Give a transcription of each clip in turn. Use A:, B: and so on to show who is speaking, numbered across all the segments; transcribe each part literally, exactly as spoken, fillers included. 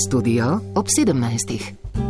A: Studio ob sedemnajstih.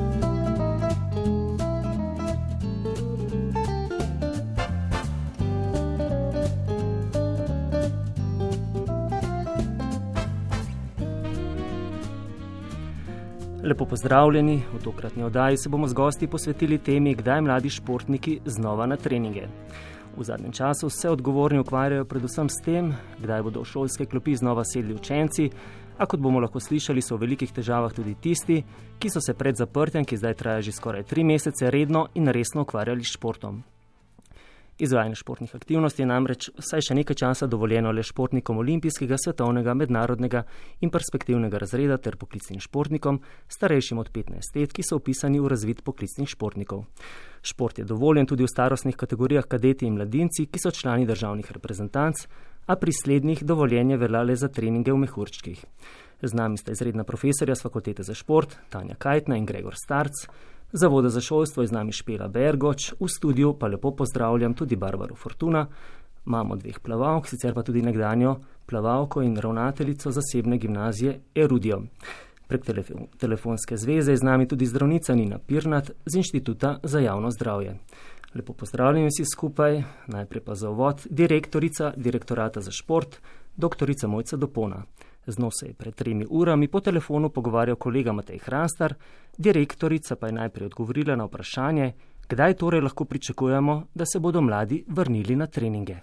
B: Lepo pozdravljeni, v tokratni oddaji se bomo z gosti posvetili temi, kdaj mladi športniki znova na treninge. V zadnjem času se odgovorni ukvarjajo predvsem s tem, kdaj bodo v šolske klopi znova sedli učenci, a kot bomo lahko slišali, so v velikih težavah tudi tisti, ki so se pred zaprtjem, ki zdaj traja že skoraj tri mesece, redno in resno ukvarjali s športom. Izvajanje športnih aktivnosti je namreč vsaj še nekaj časa dovoljeno le športnikom olimpijskega, svetovnega, mednarodnega in perspektivnega razreda ter poklicnim športnikom, starejšim od petnajst let, ki so vpisani v razvid poklicnih športnikov. Šport je dovoljen tudi v starostnih kategorijah kadeti in mladinci, ki so člani državnih reprezentanc, a pri slednjih dovoljenje velja le za treninge v mehurčkih. Z nami sta izredna profesorja s Fakultete za šport, Tanja Kajtna in Gregor Starc. Zavoda za šolstvo je z nami Špela Bergoč, v studiu pa lepo pozdravljam tudi Barbaro Fortuna, mamo dveh plavalk, sicer pa tudi nekdanjo plavalko in ravnateljico zasebne gimnazije Erudio. Prek telefon, telefonske zveze je z nami tudi zdravnica Nina Pirnat z Inštituta za javno zdravje. Lepo pozdravljeni vsi skupaj, najprej pa za uvod direktorica Direktorata za šport, doktorica Mojca Dopona. Z njo se je pred tremi urami po telefonu pogovarjal kolega Matej Hrastar, direktorica pa je najprej odgovorila na vprašanje, kdaj torej lahko pričakujemo, da se bodo mladi vrnili na treninge.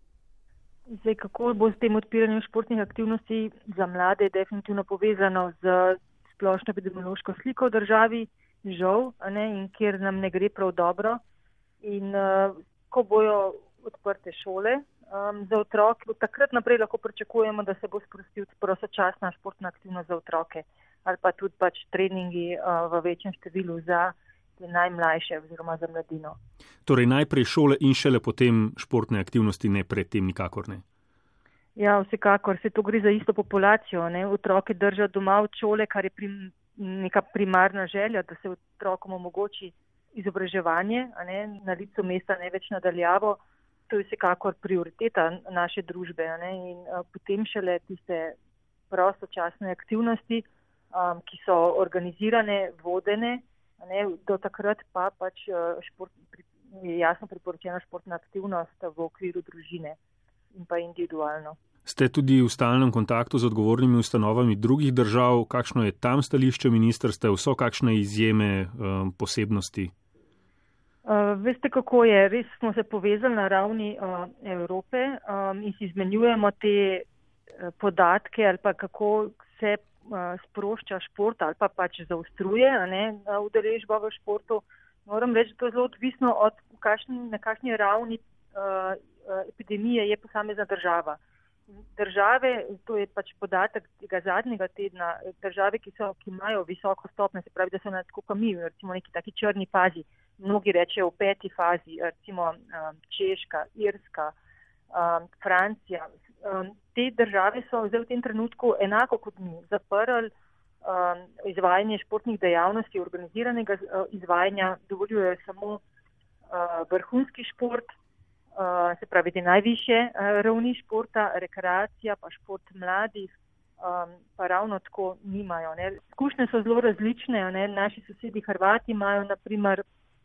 C: Zdaj, kako bo s tem odpiranjem športnih aktivnosti za mlade je definitivno povezano z splošno epidemiološko sliko v državi, žal, ne, in kjer nam ne gre prav dobro. In uh, ko bojo odprte šole, Um, za otroke, od takrat naprej lahko pričakujemo, da se bo sprostil prostočasna športna aktivnost za otroke ali pa tudi pač treningi uh, v večjem številu za najmlajše oziroma za mladino.
D: Torej najprej šole in šele potem športne aktivnosti, ne predtem nikakor ne?
C: Ja, vsekakor, se to gre za isto populacijo, ne? Otroke držajo doma od šole, kar je prim, neka primarna želja, da se otrokom omogoči izobraževanje, a ne? Na licu mesta ne več nadaljavo. To je vsekakor prioriteta naše družbe, ne? In uh, potem šele tiste prostočasne aktivnosti, um, ki so organizirane, vodene, ne? Do takrat pa pač uh, šport, pri, je jasno priporočena športna aktivnost v okviru družine in pa individualno.
D: Ste tudi v stalnem kontaktu z odgovornimi ustanovami drugih držav, kakšno je tam stališče ministrstev, so kakšne izjeme, um, posebnosti?
C: Uh, veste, kako je, res smo se povezali na ravni uh, Evrope um, in si izmenjujemo te uh, podatke ali pa kako se uh, sprošča šport ali pa pač zaostruje, a ne, udeležba v športu. Moram reči, da to je zelo odvisno od kakšni, na kakšni ravni uh, epidemije je posamezna država. Države, to je pač podatek tega zadnjega tedna, države, ki, so, ki imajo visoko stopnjo, se pravi, da so na tako kot mi, recimo neki taki črni fazi, mnogi rečejo v peti fazi, recimo um, Češka, Irska, um, Francija. Um, te države so zdaj v tem trenutku enako kot mi zaprli um, izvajanje športnih dejavnosti, organiziranega uh, izvajanja, dovoljujejo samo uh, vrhunski šport, uh, se pravi te najvišje uh, ravni športa, rekreacija pa šport mladih, um, pa ravno tako nimajo. Ne. Izkušnje so zelo različne, ne. Naši sosedi Hrvati imajo na primer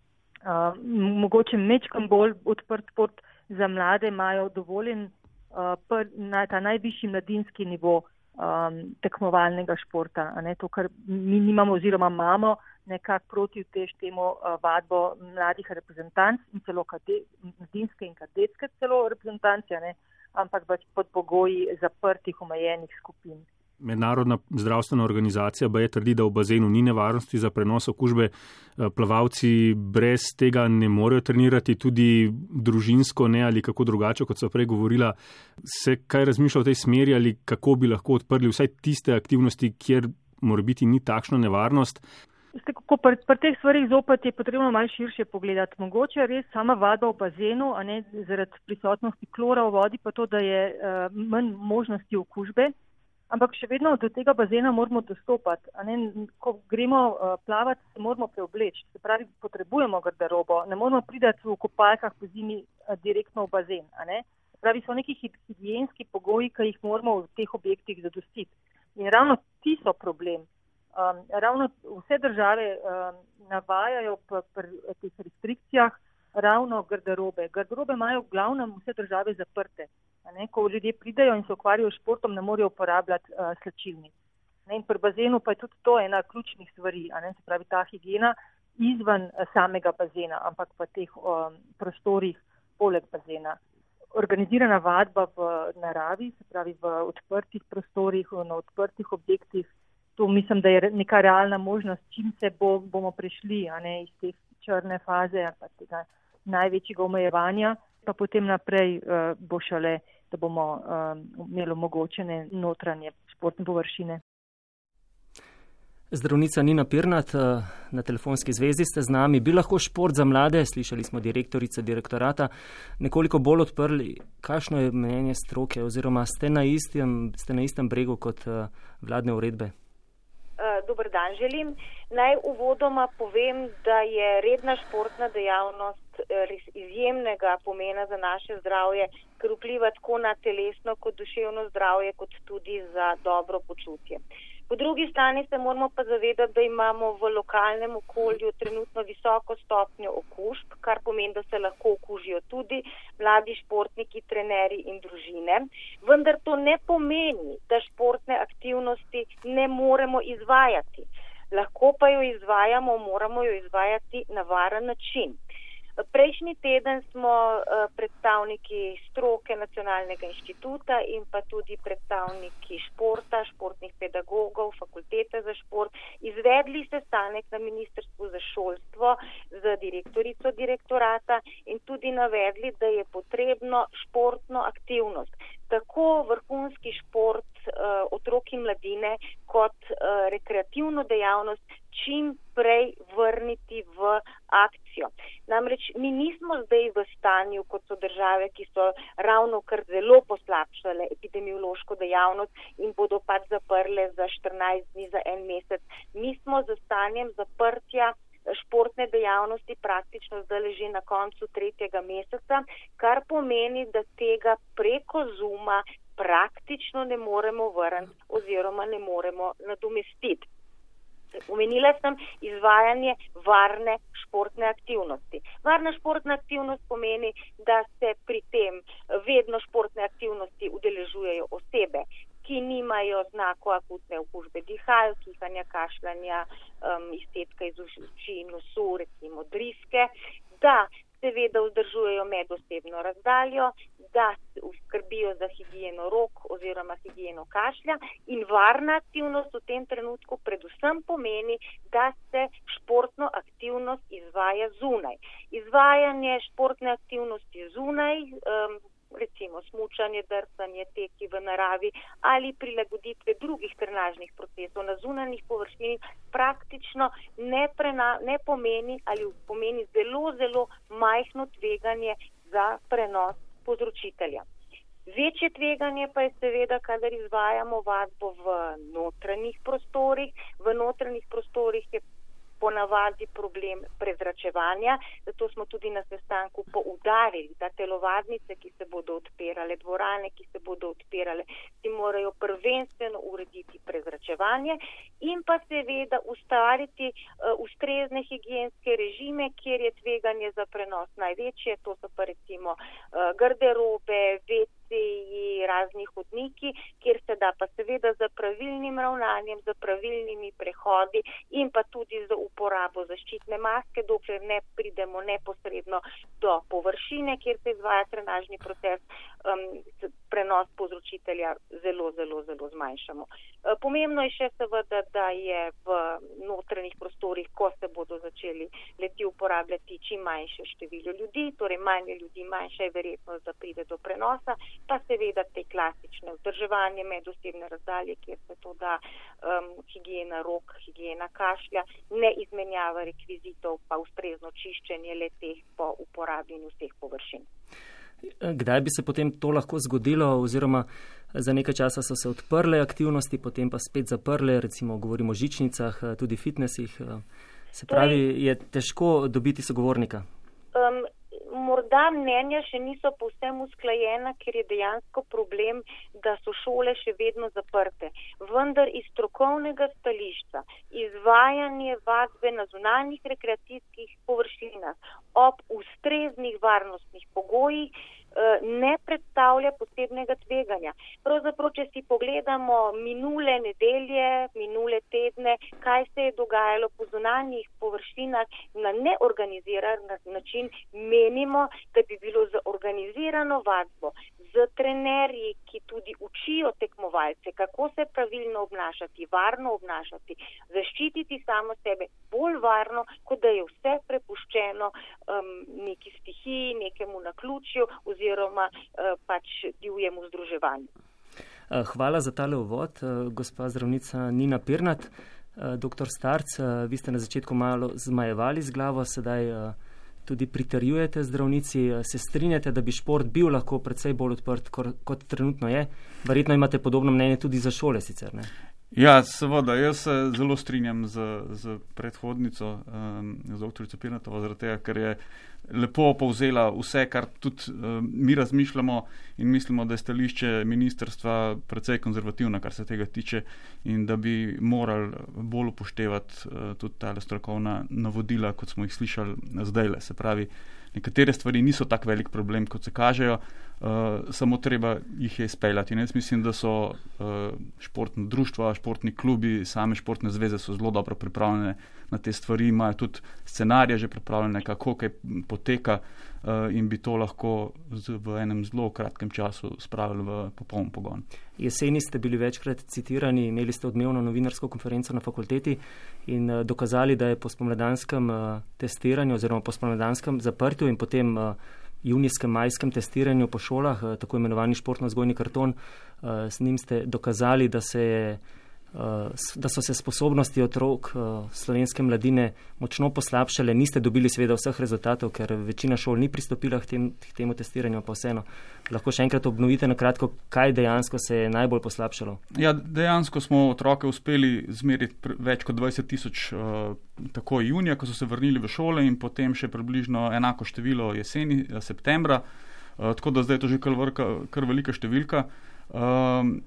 C: Uh, mogoče mečkam bolj odprt pot za mlade, imajo dovoljen uh, pr, na ta najvišji mladinski nivo um, tekmovalnega športa. A ne, to, kar mi nimamo oziroma imamo nekako proti teštemu uh, vadbo mladih reprezentanc in celo kade, mladinske in kadetske celo reprezentance, ne, ampak pač pod pogoji zaprtih omejenih skupin.
D: Mednarodna zdravstvena organizacija baje trdi, da v bazenu ni nevarnosti za prenos okužbe. Plavalci brez tega ne morejo trenirati, tudi družinsko ne ali kako drugače, kot so prej govorila. Se kaj razmišlja v tej smeri ali kako bi lahko odprli vsaj tiste aktivnosti, kjer morebiti ni takšna nevarnost?
C: Kako pri, pri teh stvarih zopet je potrebno malo širše pogledati. Mogoče res sama vadba v bazenu, a ne zaradi prisotnosti klora v vodi, pa to, da je uh, manj možnosti okužbe. Ampak še vedno do tega bazena moramo dostopati. A ne, ko gremo uh, plavati, se moramo preobleči. Se pravi, potrebujemo garderobo. Ne moramo priti v kopalkah po zimi uh, direktno v bazen. A ne? Se pravi, so neki higienski pogoji, ki jih moramo v teh objektih zadostiti. In ravno ti so problem. Um, ravno vse države um, navajajo pri teh restrikcijah ravno garderobe. Garderobe imajo v glavnem vse države zaprte. Ne? Ko ljudje pridejo in se ukvarjajo s športom, ne morejo uporabljati uh, slačilnic. Ne? In pri bazenu pa je tudi to ena ključnih stvari, a ne? Se pravi ta higiena izven uh, samega bazena, ampak v teh um, prostorih poleg bazena. Organizirana vadba v naravi, se pravi v odprtih prostorih, na odprtih objektih, to mislim, da je neka realna možnost, čim se bo, bomo prišli, a ne, iz te črne faze, pa tega največjega omejevanja, pa potem naprej uh, bo šele, da bomo uh, imeli omogočene notranje športne površine.
B: Zdravnica Nina Pirnat, na telefonski zvezi ste z nami. Bi lahko šport za mlade, slišali smo direktorice direktorata, nekoliko bolj odprli. Kakšno je mnenje stroke oziroma ste na istem, ste na istem bregu kot vladne uredbe?
E: Dober dan želim. Naj uvodoma povem, da je redna športna dejavnost res izjemnega pomena za naše zdravje, ker vpliva tako na telesno kot duševno zdravje, kot tudi za dobro počutje. Po drugi strani se moramo pa zavedati, da imamo v lokalnem okolju trenutno visoko stopnjo okužb, kar pomeni, da se lahko okužijo tudi mladi športniki, trenerji in družine. Vendar to ne pomeni, da športne aktivnosti ne moremo izvajati. Lahko pa jo izvajamo, moramo jo izvajati na varen način. Prejšnji teden smo predstavniki stroke Nacionalnega inštituta in pa tudi predstavniki športa, športnih pedagogov, fakultete za šport, izvedli sestanek na Ministrstvu za šolstvo z direktorico direktorata in tudi navedli, da je potrebno športno aktivnost, tako vrhunski šport otrok in mladine kot rekreativno dejavnost čim prej vrniti v akcijo. Namreč mi nismo zdaj v stanju, kot so države, ki so ravno kar zelo poslabšale epidemiološko dejavnost in bodo pač zaprle za štirinajst dni, za en mesec. Mi smo z stanjem zaprtja športne dejavnosti praktično zdaj že na koncu tretjega meseca, kar pomeni, da tega preko Zooma praktično ne moremo vrniti oziroma ne moremo nadomestiti. Omenila sem izvajanje varne športne aktivnosti. Varna športna aktivnost pomeni, da se pri tem vedno športne aktivnosti udeležujejo osebe, ki nimajo znakov akutne okužbe dihal, kihanja, kašljanja, um, iztetka iz uši in nosu, recimo driske, da seveda vzdržujejo medosebno razdaljo, da skrbijo za higieno rok oziroma higieno kašlja in varna aktivnost v tem trenutku predvsem pomeni, da se športno aktivnost izvaja zunaj. Izvajanje športne aktivnosti zunaj, um, recimo smučanje, drsanje, teki v naravi ali prilagoditve drugih trenažnih procesov na zunanjih površinih praktično ne, prena, ne pomeni ali pomeni zelo, zelo majhno tveganje za prenos povzročitelja. Večje tveganje pa je seveda, kadar izvajamo vadbo v notranjih prostorih. V notranjih prostorih je ponavadi problem prezračevanja, zato smo tudi na sestanku poudarili, da telovadnice, ki se bodo odpirale, dvorane, ki se bodo odpirale, si morajo prvenstveno urediti prezračevanje in pa seveda ustvariti uh, ustrezne higienske režime, kjer je tveganje za prenos največje, to so pa recimo uh, garderobe, veceji, razni hodniki, kjer se da pa seveda za pravilnim ravnanjem, za pravilnimi prehodi in pa tudi za uporabo zaščitne maske, dokler ne pridemo neposredno do površine, kjer se izvaja trenažni proces, um, prenos povzročitelja zelo, zelo, zelo zmanjšamo. Uh, pomembno je še seveda, da je v notranjih prostorih, ko se bodo začeli leti uporabljati čim manjše število ljudi, torej manje ljudi, manjša je verjetnost, da pride do prenosa, pa seveda te klasične vzdrževanje medosebne razdalje, kjer se to da um, higiena rok, higiena kašlja, ne izmenjava rekvizitov, pa ustrezno čiščenje le-teh po uporabljenju vseh površin.
B: Kdaj bi se potem to lahko zgodilo, oziroma za nekaj časa so se odprle aktivnosti, potem pa spet zaprle, recimo govorimo o žičnicah, tudi fitnesih, se pravi, je težko dobiti sogovornika?
E: Um, morda Morda mnenja še niso povsem usklajena, ker je dejansko problem, da so šole še vedno zaprte. Vendar iz strokovnega stališča izvajanje vadbe na zunanjih rekreacijskih površinah ob ustreznih varnostnih pogojih ne predstavlja posebnega tveganja. Pravzaprav, če si pogledamo minule nedelje, minule tedne, kaj se je dogajalo po zunanjih površinah na neorganiziran način, menimo, da bi bilo za organizirano vadbo, z trenerji, ki tudi učijo tekmovalce, kako se pravilno obnašati, varno obnašati, zaščititi samo sebe bolj varno, kot da je vse prepuščeno um, neki stihiji, nekemu naključju oziroma uh, pač divjemu združevanju.
B: Hvala za tale uvod, gospa zdravnica Nina Pirnat. Doktor Starc, vi ste na začetku malo zmajevali z glavo, sedaj tudi pritrjujete zdravnici, se strinjate, da bi šport bil lahko precej bolj odprt, kot trenutno je. Verjetno imate podobno mnenje tudi za šole sicer, ne?
F: Ja, seveda, jaz se zelo strinjam z, z predhodnico, um, z doktorico Pirnatovo, zaradi tega, ker je lepo povzela vse, kar tudi um, mi razmišljamo in mislimo, da je stališče ministrstva precej konzervativno, kar se tega tiče, in da bi morali bolj upoštevati uh, tudi tale strokovna navodila, kot smo jih slišali zdajle. Se pravi, nekatere stvari niso tak velik problem, kot se kažejo, uh, samo treba jih je izpeljati. In jaz mislim, da so uh, športna društva, športni klubi, same športne zveze so zelo dobro pripravljene na te stvari, imajo tudi scenarije že pripravljene, kako kaj poteka uh, in bi to lahko z, v enem zelo kratkem času spravili v popoln pogon.
B: Jeseni ste bili večkrat citirani, imeli ste odmevno novinarsko konferenco na fakulteti in uh, dokazali, da je po spomladanskem uh, testiranju oziroma po spomladanskem zaprtju in potem uh, junijskem, majskem testiranju po šolah, uh, tako imenovani športno-vzgojni karton, uh, s njim ste dokazali, da se je da so se sposobnosti otrok slovenske mladine močno poslabšale. Niste dobili seveda vseh rezultatov, ker večina šol ni pristopila k, tem, k temu testiranju, pa vseeno. Lahko še enkrat obnovite na kratko, kaj dejansko se je najbolj poslabšalo? Ja,
F: dejansko smo otroke uspeli zmeriti več kot dvajset tisoč uh, tako junija, ko so se vrnili v šole, in potem še približno enako število jeseni, septembra, uh, tako da zdaj je to že kar, vrka, kar velika številka. Um,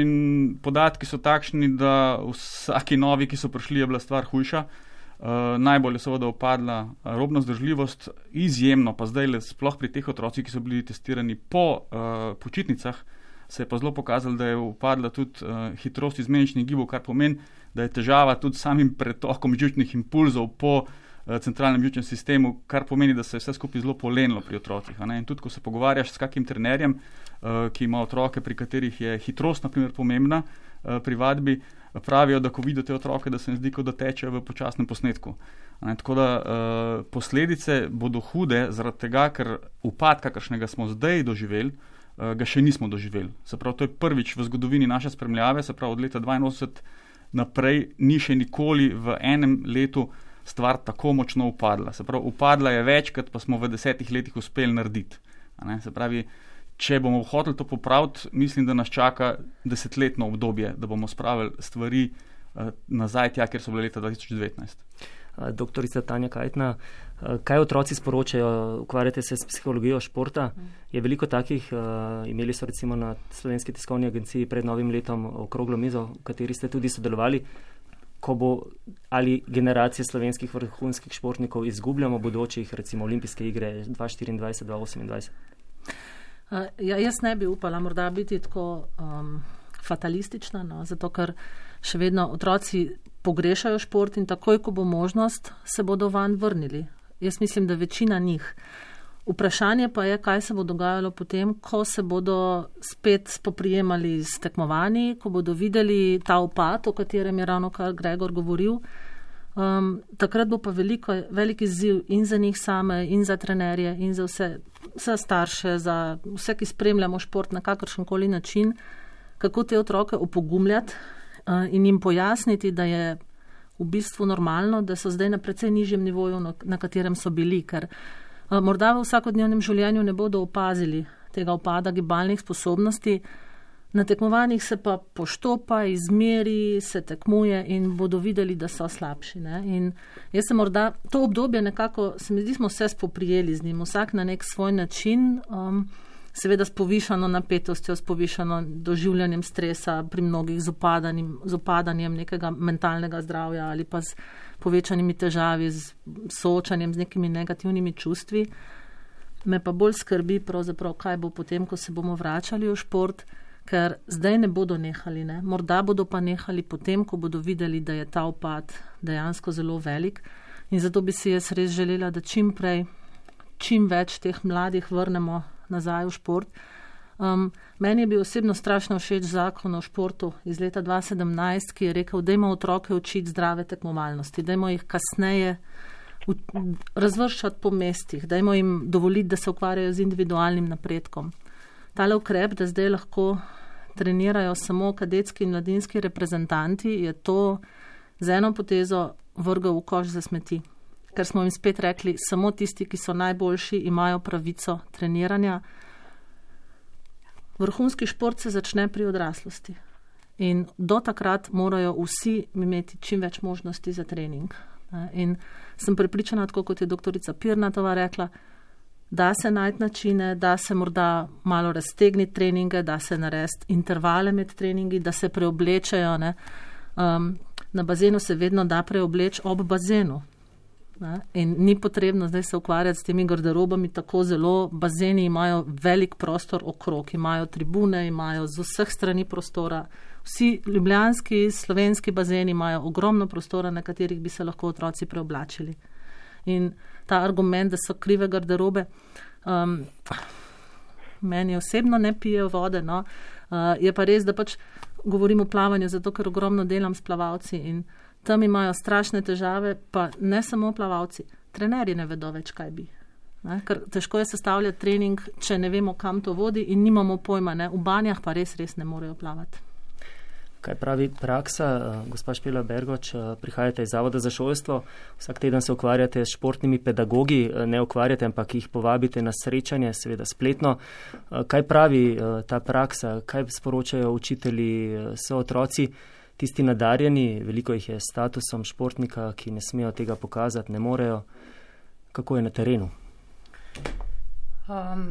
F: in podatki so takšni, da vsaki novi, ki so prišli, je bila stvar hujša. Uh, najbolj je seveda upadla robna zdržljivost, izjemno pa zdaj, sploh pri teh otrocih, ki so bili testirani po uh, počitnicah, se je pa zelo pokazalo, da je upadla tudi uh, hitrost izmeničnih gibov, kar pomeni, da je težava tudi samim pretokom živčnih impulzov po uh, centralnem živčnem sistemu, kar pomeni, da se je vse skupaj zelo polenilo pri otrocih. A ne? In tudi, ko se pogovarjaš s kakim trenerjem, ki ima otroke, pri katerih je hitrost, na primer, pomembna pri vadbi, pravijo, da ko vidijo te otroke, da se ne zdi, kot da tečejo v počasnem posnetku. Ne, tako da posledice bodo hude zaradi tega, ker upad, kakršnega smo zdaj doživeli, ga še nismo doživeli. Se pravi, to je prvič v zgodovini naše spremljave, se pravi, od leta dvainosemdeset naprej ni še nikoli v enem letu stvar tako močno upadla. Se pravi, upadla je večkrat, pa smo v desetih letih uspeli narediti. Ne, se pravi, če bomo hoteli to popraviti, mislim, da nas čaka desetletno obdobje, da bomo spravili stvari uh, nazaj tja, kjer so bile leta dva tisoč devetnajst.
B: Doktorica Tanja Kajtna, kaj otroci sporočajo? Ukvarjate se s psihologijo športa? Je veliko takih, uh, imeli so recimo na Slovenski tiskovni agenciji pred novim letom okroglo mizo, v kateri ste tudi sodelovali, ko bo ali generacije slovenskih vrhunskih športnikov izgubljamo bodočih, recimo olimpijske igre dva tisoč štiriindvajset dva tisoč osemindvajset?
G: Uh, ja, jaz ne bi upala morda biti tako um, fatalistična, no, zato ker še vedno otroci pogrešajo šport in takoj, ko bo možnost, se bodo van vrnili. Jaz mislim, da večina njih. Vprašanje pa je, kaj se bo dogajalo potem, ko se bodo spet spoprijemali s tekmovanji, ko bodo videli ta upad, o katerem je ravno kar Gregor govoril. Um, takrat bo pa veliko, velik izziv in za njih same, in za trenerje, in za vse, vse starše, za vse, ki spremljamo šport na kakršenkoli način, kako te otroke opogumljati uh, in jim pojasniti, da je v bistvu normalno, da so zdaj na precej nižjem nivoju, na, na katerem so bili, ker uh, morda v vsakodnevnem življenju ne bodo opazili tega upada gibalnih sposobnosti, Na tekmovanjih se pa poštopa, izmeri, se tekmuje in bodo videli, da so slabši. Ne? In jaz se morda, to obdobje nekako, se mi zdi, smo vse spoprijeli z njim, vsak na nek svoj način, um, seveda s povišano napetostjo, s povišano doživljanjem stresa, pri mnogih z upadanjem, z upadanjem nekega mentalnega zdravja ali pa z povečanimi težavi, z soočanjem z nekimi negativnimi čustvi. Me pa bolj skrbi pravzaprav, kaj bo potem, ko se bomo vračali v šport, ker zdaj ne bodo nehali, ne? Morda bodo pa nehali potem, ko bodo videli, da je ta upad dejansko zelo velik. In zato bi si jaz res želela, da čim prej, čim več teh mladih vrnemo nazaj v šport. Um, meni je bil osebno strašno všeč zakon o športu iz leta dva tisoč sedemnajst, ki je rekel, dajmo otroke učiti zdrave tekmovalnosti, dajmo jih kasneje v, razvrščati po mestih, dajmo jim dovoliti, da se ukvarjajo z individualnim napredkom. Tale ukrep, da zdaj lahko trenirajo samo kadetski in mladinski reprezentanti, je to z eno potezo vrgel v koš za smeti. Ker smo jim spet rekli, samo tisti, ki so najboljši, imajo pravico treniranja. Vrhunski šport se začne pri odraslosti. In do takrat morajo vsi imeti čim več možnosti za trening. In sem prepričana, tako kot je doktorica Pirnatova rekla, da se najti načine, da se morda malo raztegniti treninge, da se narediti intervale med treningi, da se preoblečejo. Ne. Um, na bazenu se vedno da preobleč ob bazenu. Ne. In ni potrebno zdaj se ukvarjati s temi garderobami tako zelo. Bazeni imajo velik prostor okrog, imajo tribune, imajo z vseh strani prostora. Vsi ljubljanski, slovenski bazeni imajo ogromno prostora, na katerih bi se lahko otroci preoblačili. In ta argument, da so krive garderobe, um, meni osebno ne pijejo vode, no. Uh, je pa res, da pač govorim o plavanju, zato ker ogromno delam s plavalci in tam imajo strašne težave, pa ne samo plavalci, trenerji ne vedo več, kaj bi. Ne? Ker težko je sestavljati trening, če ne vemo, kam to vodi in nimamo pojma, ne? V banjah pa res, res ne morejo plavati.
B: Kaj pravi praksa? Gospa Špela Bergoč, prihajate iz Zavoda za šolstvo, vsak teden se ukvarjate s športnimi pedagogi, ne ukvarjate, ampak jih povabite na srečanje, seveda spletno. Kaj pravi ta praksa? Kaj sporočajo učitelji, so otroci tisti nadarjeni, veliko jih je s statusom športnika, ki ne smejo tega pokazati, ne morejo. Kako je na terenu?
H: Um.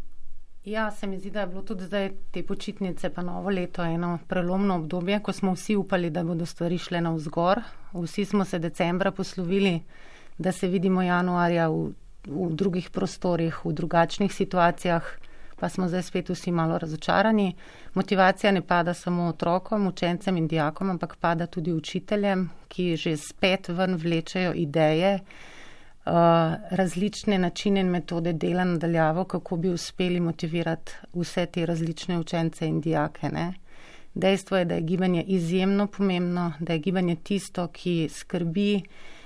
H: Ja, se mi zdi, da je bilo tudi zdaj te počitnice pa novo leto eno prelomno obdobje, ko smo vsi upali, da bodo stvari šle navzgor. Vsi smo se decembra poslovili, da se vidimo januarja v, v drugih prostorih, v drugačnih situacijah, pa smo zdaj spet vsi malo razočarani. Motivacija ne pada samo otrokom, učencem in dijakom, ampak pada tudi učiteljem, ki že spet ven vlečejo ideje, Uh, različne načine in metode dela nadaljavo, kako bi uspeli motivirati vse te različne učence in dijake. Ne? Dejstvo je, da je gibanje izjemno pomembno, da je gibanje tisto, ki skrbi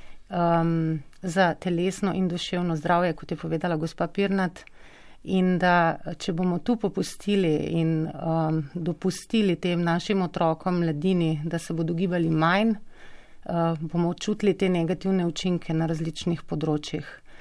H: um, za telesno in duševno zdravje, kot je povedala gospa Pirnat, in da če bomo tu popustili in um, dopustili tem našim otrokom, mladini, da se bodo gibali manj, Uh, bomo čutili te negativne učinke na različnih področjih.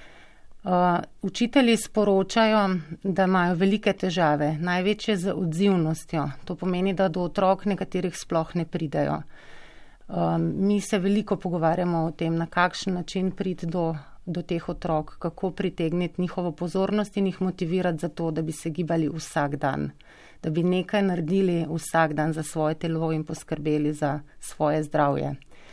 H: Uh, učitelji sporočajo, da imajo velike težave, največje z odzivnostjo. To pomeni, da do otrok nekaterih sploh ne pridejo. Uh, mi se veliko pogovarjamo o tem, na kakšen način priti do, do teh otrok, kako pritegniti njihovo pozornost in jih motivirati za to, da bi se gibali vsak dan, da bi nekaj naredili vsak dan za svoje telo in poskrbeli za svoje zdravje.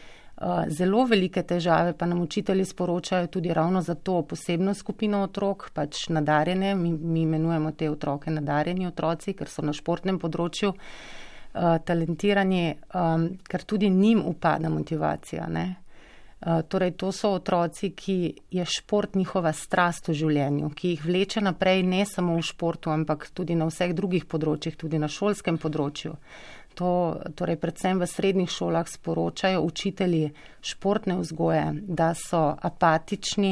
H: Zelo velike težave pa nam učitelji sporočajo tudi ravno za to posebno skupino otrok, pač nadarjene, mi, mi imenujemo te otroke nadarjeni otroci, ker so na športnem področju uh, talentirani, um, ker tudi njim upada motivacija. Ne? Uh, torej to so otroci, ki je šport njihova strast v življenju, ki jih vleče naprej ne samo v športu, ampak tudi na vseh drugih področjih, tudi na šolskem področju. To, torej predvsem v srednjih šolah sporočajo učitelji športne vzgoje, da so apatični,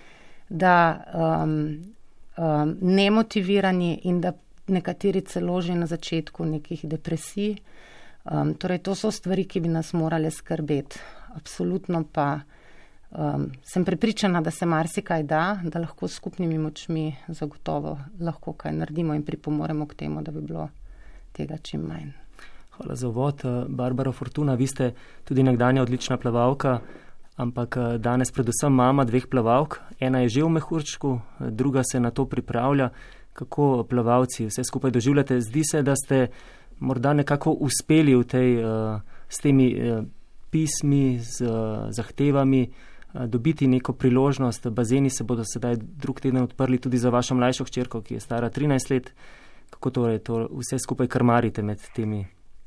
H: da um, um, nemotivirani in da nekateri celo že na začetku nekih depresij. Um, torej to so stvari, ki bi nas morale skrbeti. Absolutno pa um, sem prepričana, da se marsikaj da, da lahko s skupnimi močmi zagotovo lahko kaj naredimo in pripomoremo k temu, da bi bilo tega čim manj.
B: Hvala za uvod. Barbara Fortuna, vi ste tudi nekdanja odlična plavalka, ampak danes predvsem mama dveh plavalk. Ena je že v mehurčku, druga se na to pripravlja. Kako plavalci vse skupaj doživljate? Zdi se, da ste morda nekako uspeli v tej, s temi pismi, z zahtevami dobiti neko priložnost. Bazeni se bodo sedaj drug teden odprli tudi za vašo mlajšo hčerko, ki je stara trinajst let. Kako torej to vse skupaj krmarite med temi?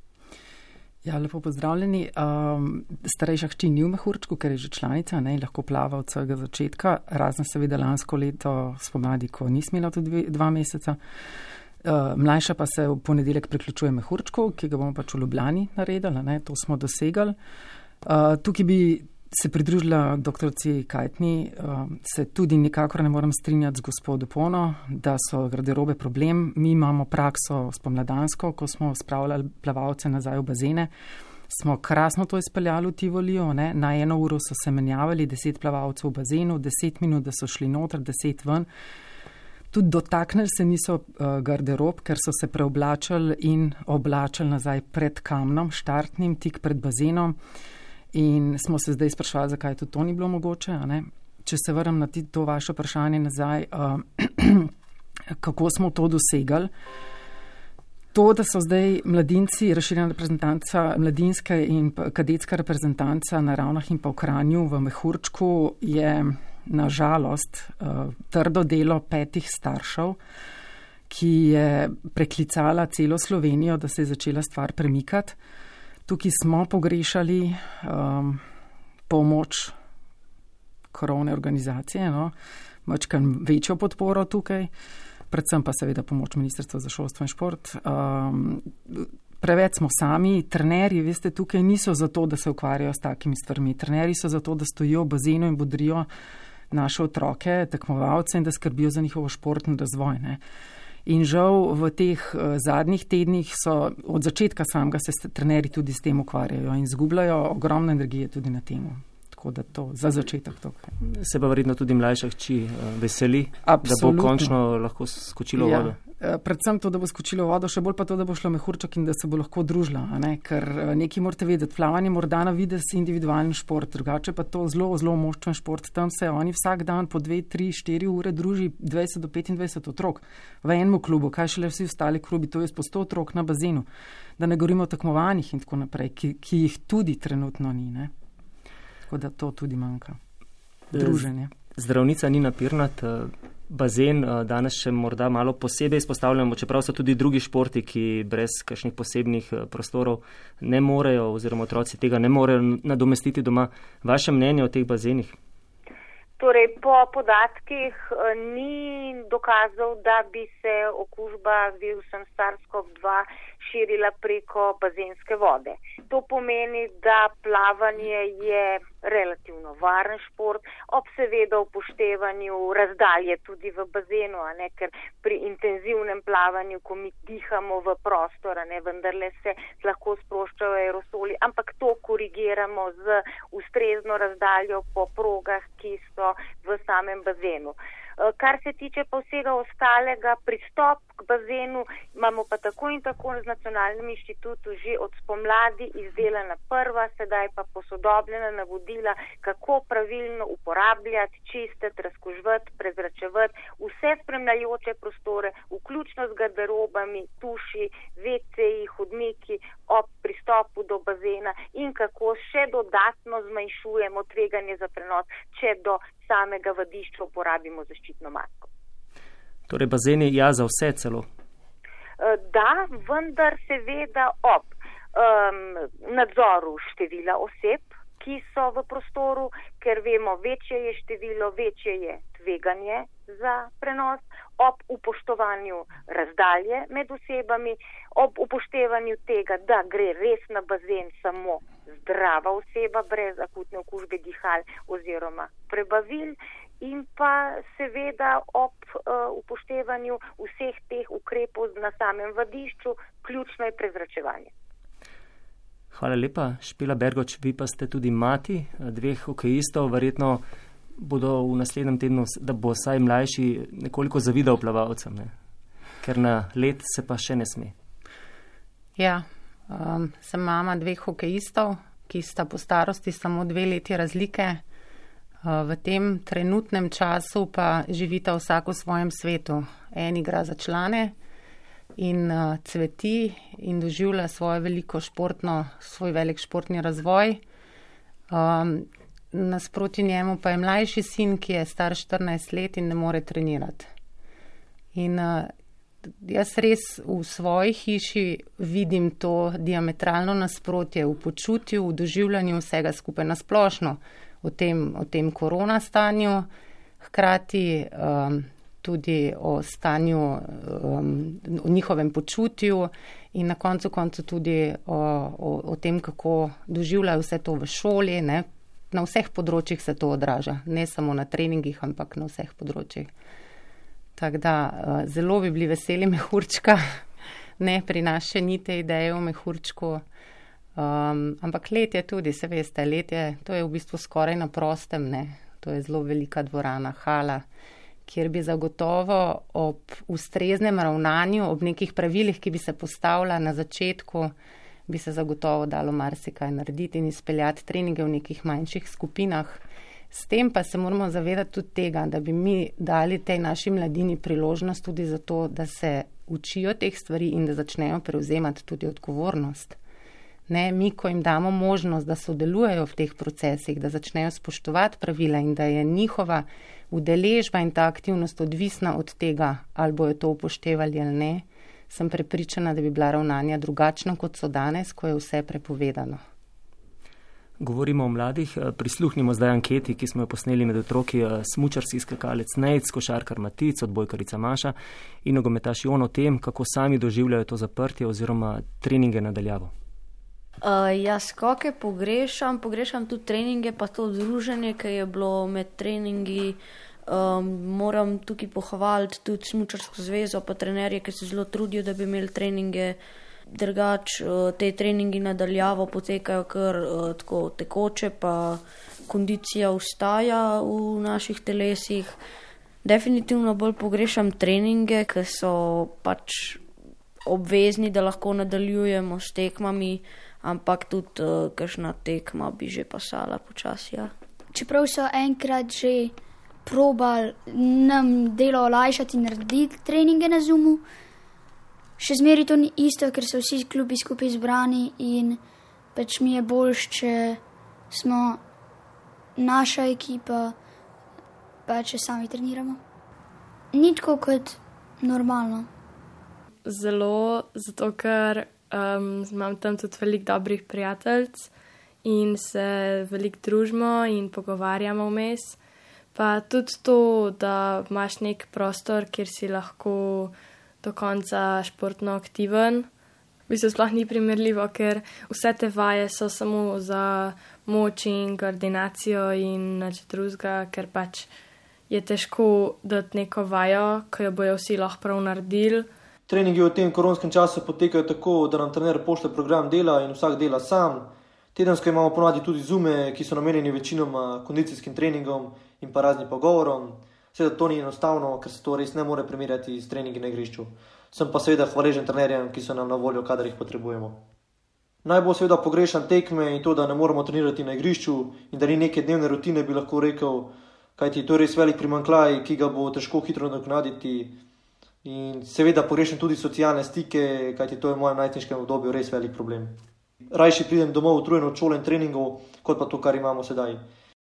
I: Ja, lepo pozdravljeni. Um, starejša hči ni v mehurčku, ker je že članica, ne, lahko plava od vsega začetka, razen seveda lansko leto spomladi, ko nismo imela tudi dva meseca. Uh, mlajša pa se v ponedeljek priključuje mehurčku, ki ga bomo pač v Ljubljani naredili, ne, to smo dosegali. Uh, tukaj bi se pridružila doktorici Kajtni, uh, se tudi nikakor ne moram strinjati z gospod Pono, da so garderobe problem. Mi imamo prakso spomladansko, ko smo spravljali plavalce nazaj v bazene, smo krasno to izpeljali v Tivoliju, ne? Na eno uro so se menjavali, deset plavalcev v bazenu, deset minut, da so šli noter, deset ven. Tudi dotaknili se niso uh, garderob, ker so se preoblačili in oblačili nazaj pred kamnom, štartnim, tik pred bazenom. In smo se zdaj sprašvali, zakaj tudi to ni bilo mogoče. A ne? Če se vrnem na to vaše vprašanje nazaj, uh, kako smo to dosegali. To, da so zdaj mladinci, razširjena reprezentanca, mladinska in kadetska reprezentanca na Ravnah in pa v Kranju v mehurčku, je na žalost uh, trdo delo petih staršev, ki je preklicala celo Slovenijo, da se je začela stvar premikati. Tukaj smo pogrešali um, pomoč krovne organizacije, no, mačkan večjo podporo tukaj, predvsem pa seveda pomoč Ministrstva za šolstvo in šport. Um, preveč smo sami, trenerji, veste, tukaj niso zato, da se ukvarjajo s takimi stvarmi. Trenerji so zato, da stojijo v bazenu in bodrijo naše otroke, tekmovalce in da skrbijo za njihovo športni razvoj, ne. In žal v teh uh, zadnjih tednih so od začetka samega se trenerji tudi s tem ukvarjajo in zgubljajo ogromno energije tudi na temu. Tako da to za začetek to.
B: Se pa verjetno tudi mlajša hči uh, veseli,
I: Absolutno.
B: Da bo končno lahko skočilo v
I: ja.
B: vodo.
I: Predvsem to, da bo skočilo v vodo, še bolj pa to, da bo šlo mehurček in da se bo lahko družila, a ne? Ker nekaj morate vedeti, plavanje morda na videz individualni šport, drugače pa to zelo, zelo moštven šport, tam se oni vsak dan po dve, tri, štiri ure druži dvajset do petindvajset otrok v enem klubu, kaj šele vsi ostali klubi, to je po sto otrok na bazenu, da ne govorimo o tekmovanjih in tako naprej, ki, ki jih tudi trenutno ni, ne? Tako da to tudi manjka. Druženje.
B: Zdravnica Nina Pirnat, bazen danes še morda malo posebej izpostavljamo, čeprav so tudi drugi športi, ki brez kakšnih posebnih prostorov ne morejo oziroma otroci tega ne morejo nadomestiti doma. Vaše mnenje o teh bazenih?
E: Torej, po podatkih ni dokazov, da bi se okužba virusom SARS-CoV dva širila preko bazenske vode. To pomeni, da plavanje je relativno varen šport, ob seveda upoštevanju razdalje tudi v bazenu, a ne, ker pri intenzivnem plavanju, ko mi dihamo v prostor, a ne, vendarle se lahko sproščajo aerosoli, ampak to korigiramo z ustrezno razdaljo po progah, ki so v samem bazenu. Kar se tiče pa vsega ostalega, pristop k bazenu imamo pa tako in tako z Nacionalnim inštitutu že od spomladi izdelana prva, sedaj pa posodobljena navodila, kako pravilno uporabljati, čistiti, razkuževati, prezračevati vse spremljajoče prostore, vključno z garderobami, tuši, veceji, hodniki ob pristopu do bazena in kako še dodatno zmanjšujemo tveganje za prenos, če do samega vadišča uporabimo zaščitno masko.
B: Torej bazeni ja za vse celo?
E: Da, vendar seveda ob um, nadzoru števila oseb, ki so v prostoru, ker vemo, večje je število, večje je tveganje za prenos, ob upoštovanju razdalje med osebami, ob upoštevanju tega, da gre res na bazen samo zdrava oseba brez akutne okužbe dihal oziroma prebavil in pa seveda ob uh, upoštevanju vseh teh ukrepov na samem vadišču, ključno je prezračevanje.
B: Hvala lepa. Špela Bergoč, vi pa ste tudi mati dveh hokejistov, verjetno bodo v naslednjem tednu, da bo saj mlajši nekoliko zavidal plavalcem, ne? Ker na led se pa še ne sme.
H: Ja, um, sem mama dveh hokejistov, ki sta po starosti samo dve leti razlike. Uh, v tem trenutnem času pa živita vsak v svojem svetu. En igra za člane in uh, cveti in doživlja svojo veliko športno, svoj velik športni razvoj. Um, nasproti njemu pa je mlajši sin, ki je star štirinajst let in ne more trenirati. In uh, jaz res v svoji hiši vidim to diametralno nasprotje v počutju, v doživljanju vsega skupaj nasplošno, o tem, o tem korona stanju, hkrati um, tudi o stanju, um, o njihovem počutju in na koncu koncu tudi o, o, o tem, kako doživljajo vse to v šoli, ne? Na vseh področjih se to odraža, ne samo na treningih, ampak na vseh področjih. Tako da zelo bi bili veseli mehurčka, ne prinaša ni te ideje o mehurčku, um, ampak let je tudi, se veste, let je, to je v bistvu skoraj na prostem, ne, to je zelo velika dvorana, hala, kjer bi zagotovo ob ustreznem ravnanju, ob nekih pravilih, ki bi se postavila na začetku, bi se zagotovo dalo marsikaj narediti in izpeljati treninge v nekih manjših skupinah. S tem pa se moramo zavedati tudi tega, da bi mi dali tej naši mladini priložnost tudi za to, da se učijo teh stvari in da začnejo prevzemati tudi odgovornost. Ne, mi, ko jim damo možnost, da sodelujejo v teh procesih, da začnejo spoštovati pravila in da je njihova udeležba in ta aktivnost odvisna od tega, ali bojo to upoštevali ali ne, sem prepričana, da bi bila ravnanja drugačna, kot so danes, ko je vse prepovedano.
B: Govorimo o mladih, prisluhnimo zdaj anketi, ki smo jo posneli med otroki smučarski skakalec Nejc, košarkar Matic, odbojkarica Maša in nogometaš Jon o tem, kako sami doživljajo to zaprtje oziroma treninge nadaljavo.
J: Uh, ja, skoke pogrešam, pogrešam tudi treninge, pa to druženje, ki je bilo med treningi. Um, moram tukaj pohvaliti tudi smučarsko zvezo, pa trenerje, ki se zelo trudijo, da bi imeli treninge. Drugač, uh, te treningi nadaljavo potekajo kar uh, tako tekoče, pa kondicija ustaja v naših telesih. Definitivno bolj pogrešam treninge, ki so pač obvezni, da lahko nadaljujemo s tekmami, ampak tudi uh, kakšna tekma bi že pasala počasi. Ja.
K: Čeprav so enkrat že probali nam delo olajšati in narediti treninge na Zoomu, še zmeri to ni isto, ker so vsi klubi skupaj zbrani in pač mi je boljš, če smo naša ekipa, pa če sami treniramo. Ni tako kot normalno.
L: Zelo, zato ker um, imam tam tudi veliko dobrih prijateljc in se veliko družimo in pogovarjamo vmes. Pa tudi to, da imaš nek prostor, kjer si lahko do konca športno aktiven. V bistvu sploh ni primerljivo, ker vse te vaje so samo za moč in koordinacijo in nič drugega, ker pač je težko dati neko vajo, ki jo bojo vsi lahko prav naredili.
M: Treningi v tem koronskem času potekajo tako, da nam trener pošlje program dela in vsak dela sam. Tedensko imamo ponavadi tudi Zoome, ki so namenjeni večinoma kondicijskim treningom in pa raznim pogovorom. Seveda to ni enostavno, ker se to res ne more primerjati s treningi na igrišču. Sem pa seveda hvaležen trenerjem, ki so nam na voljo, kadar jih potrebujemo. Najbolj seveda pogrešam tekme in to, da ne moremo trenirati na igrišču in da ni neke dnevne rutine, bi lahko rekel, kajti to je res velik primanjkljaj, ki ga bo težko hitro nadoknaditi. In seveda pogrešam tudi socialne stike, kajti to je v mojem najstniškem obdobju res velik problem. Rajši pridem domov utrujen od šole in treningov, kot pa to, kar imamo sedaj.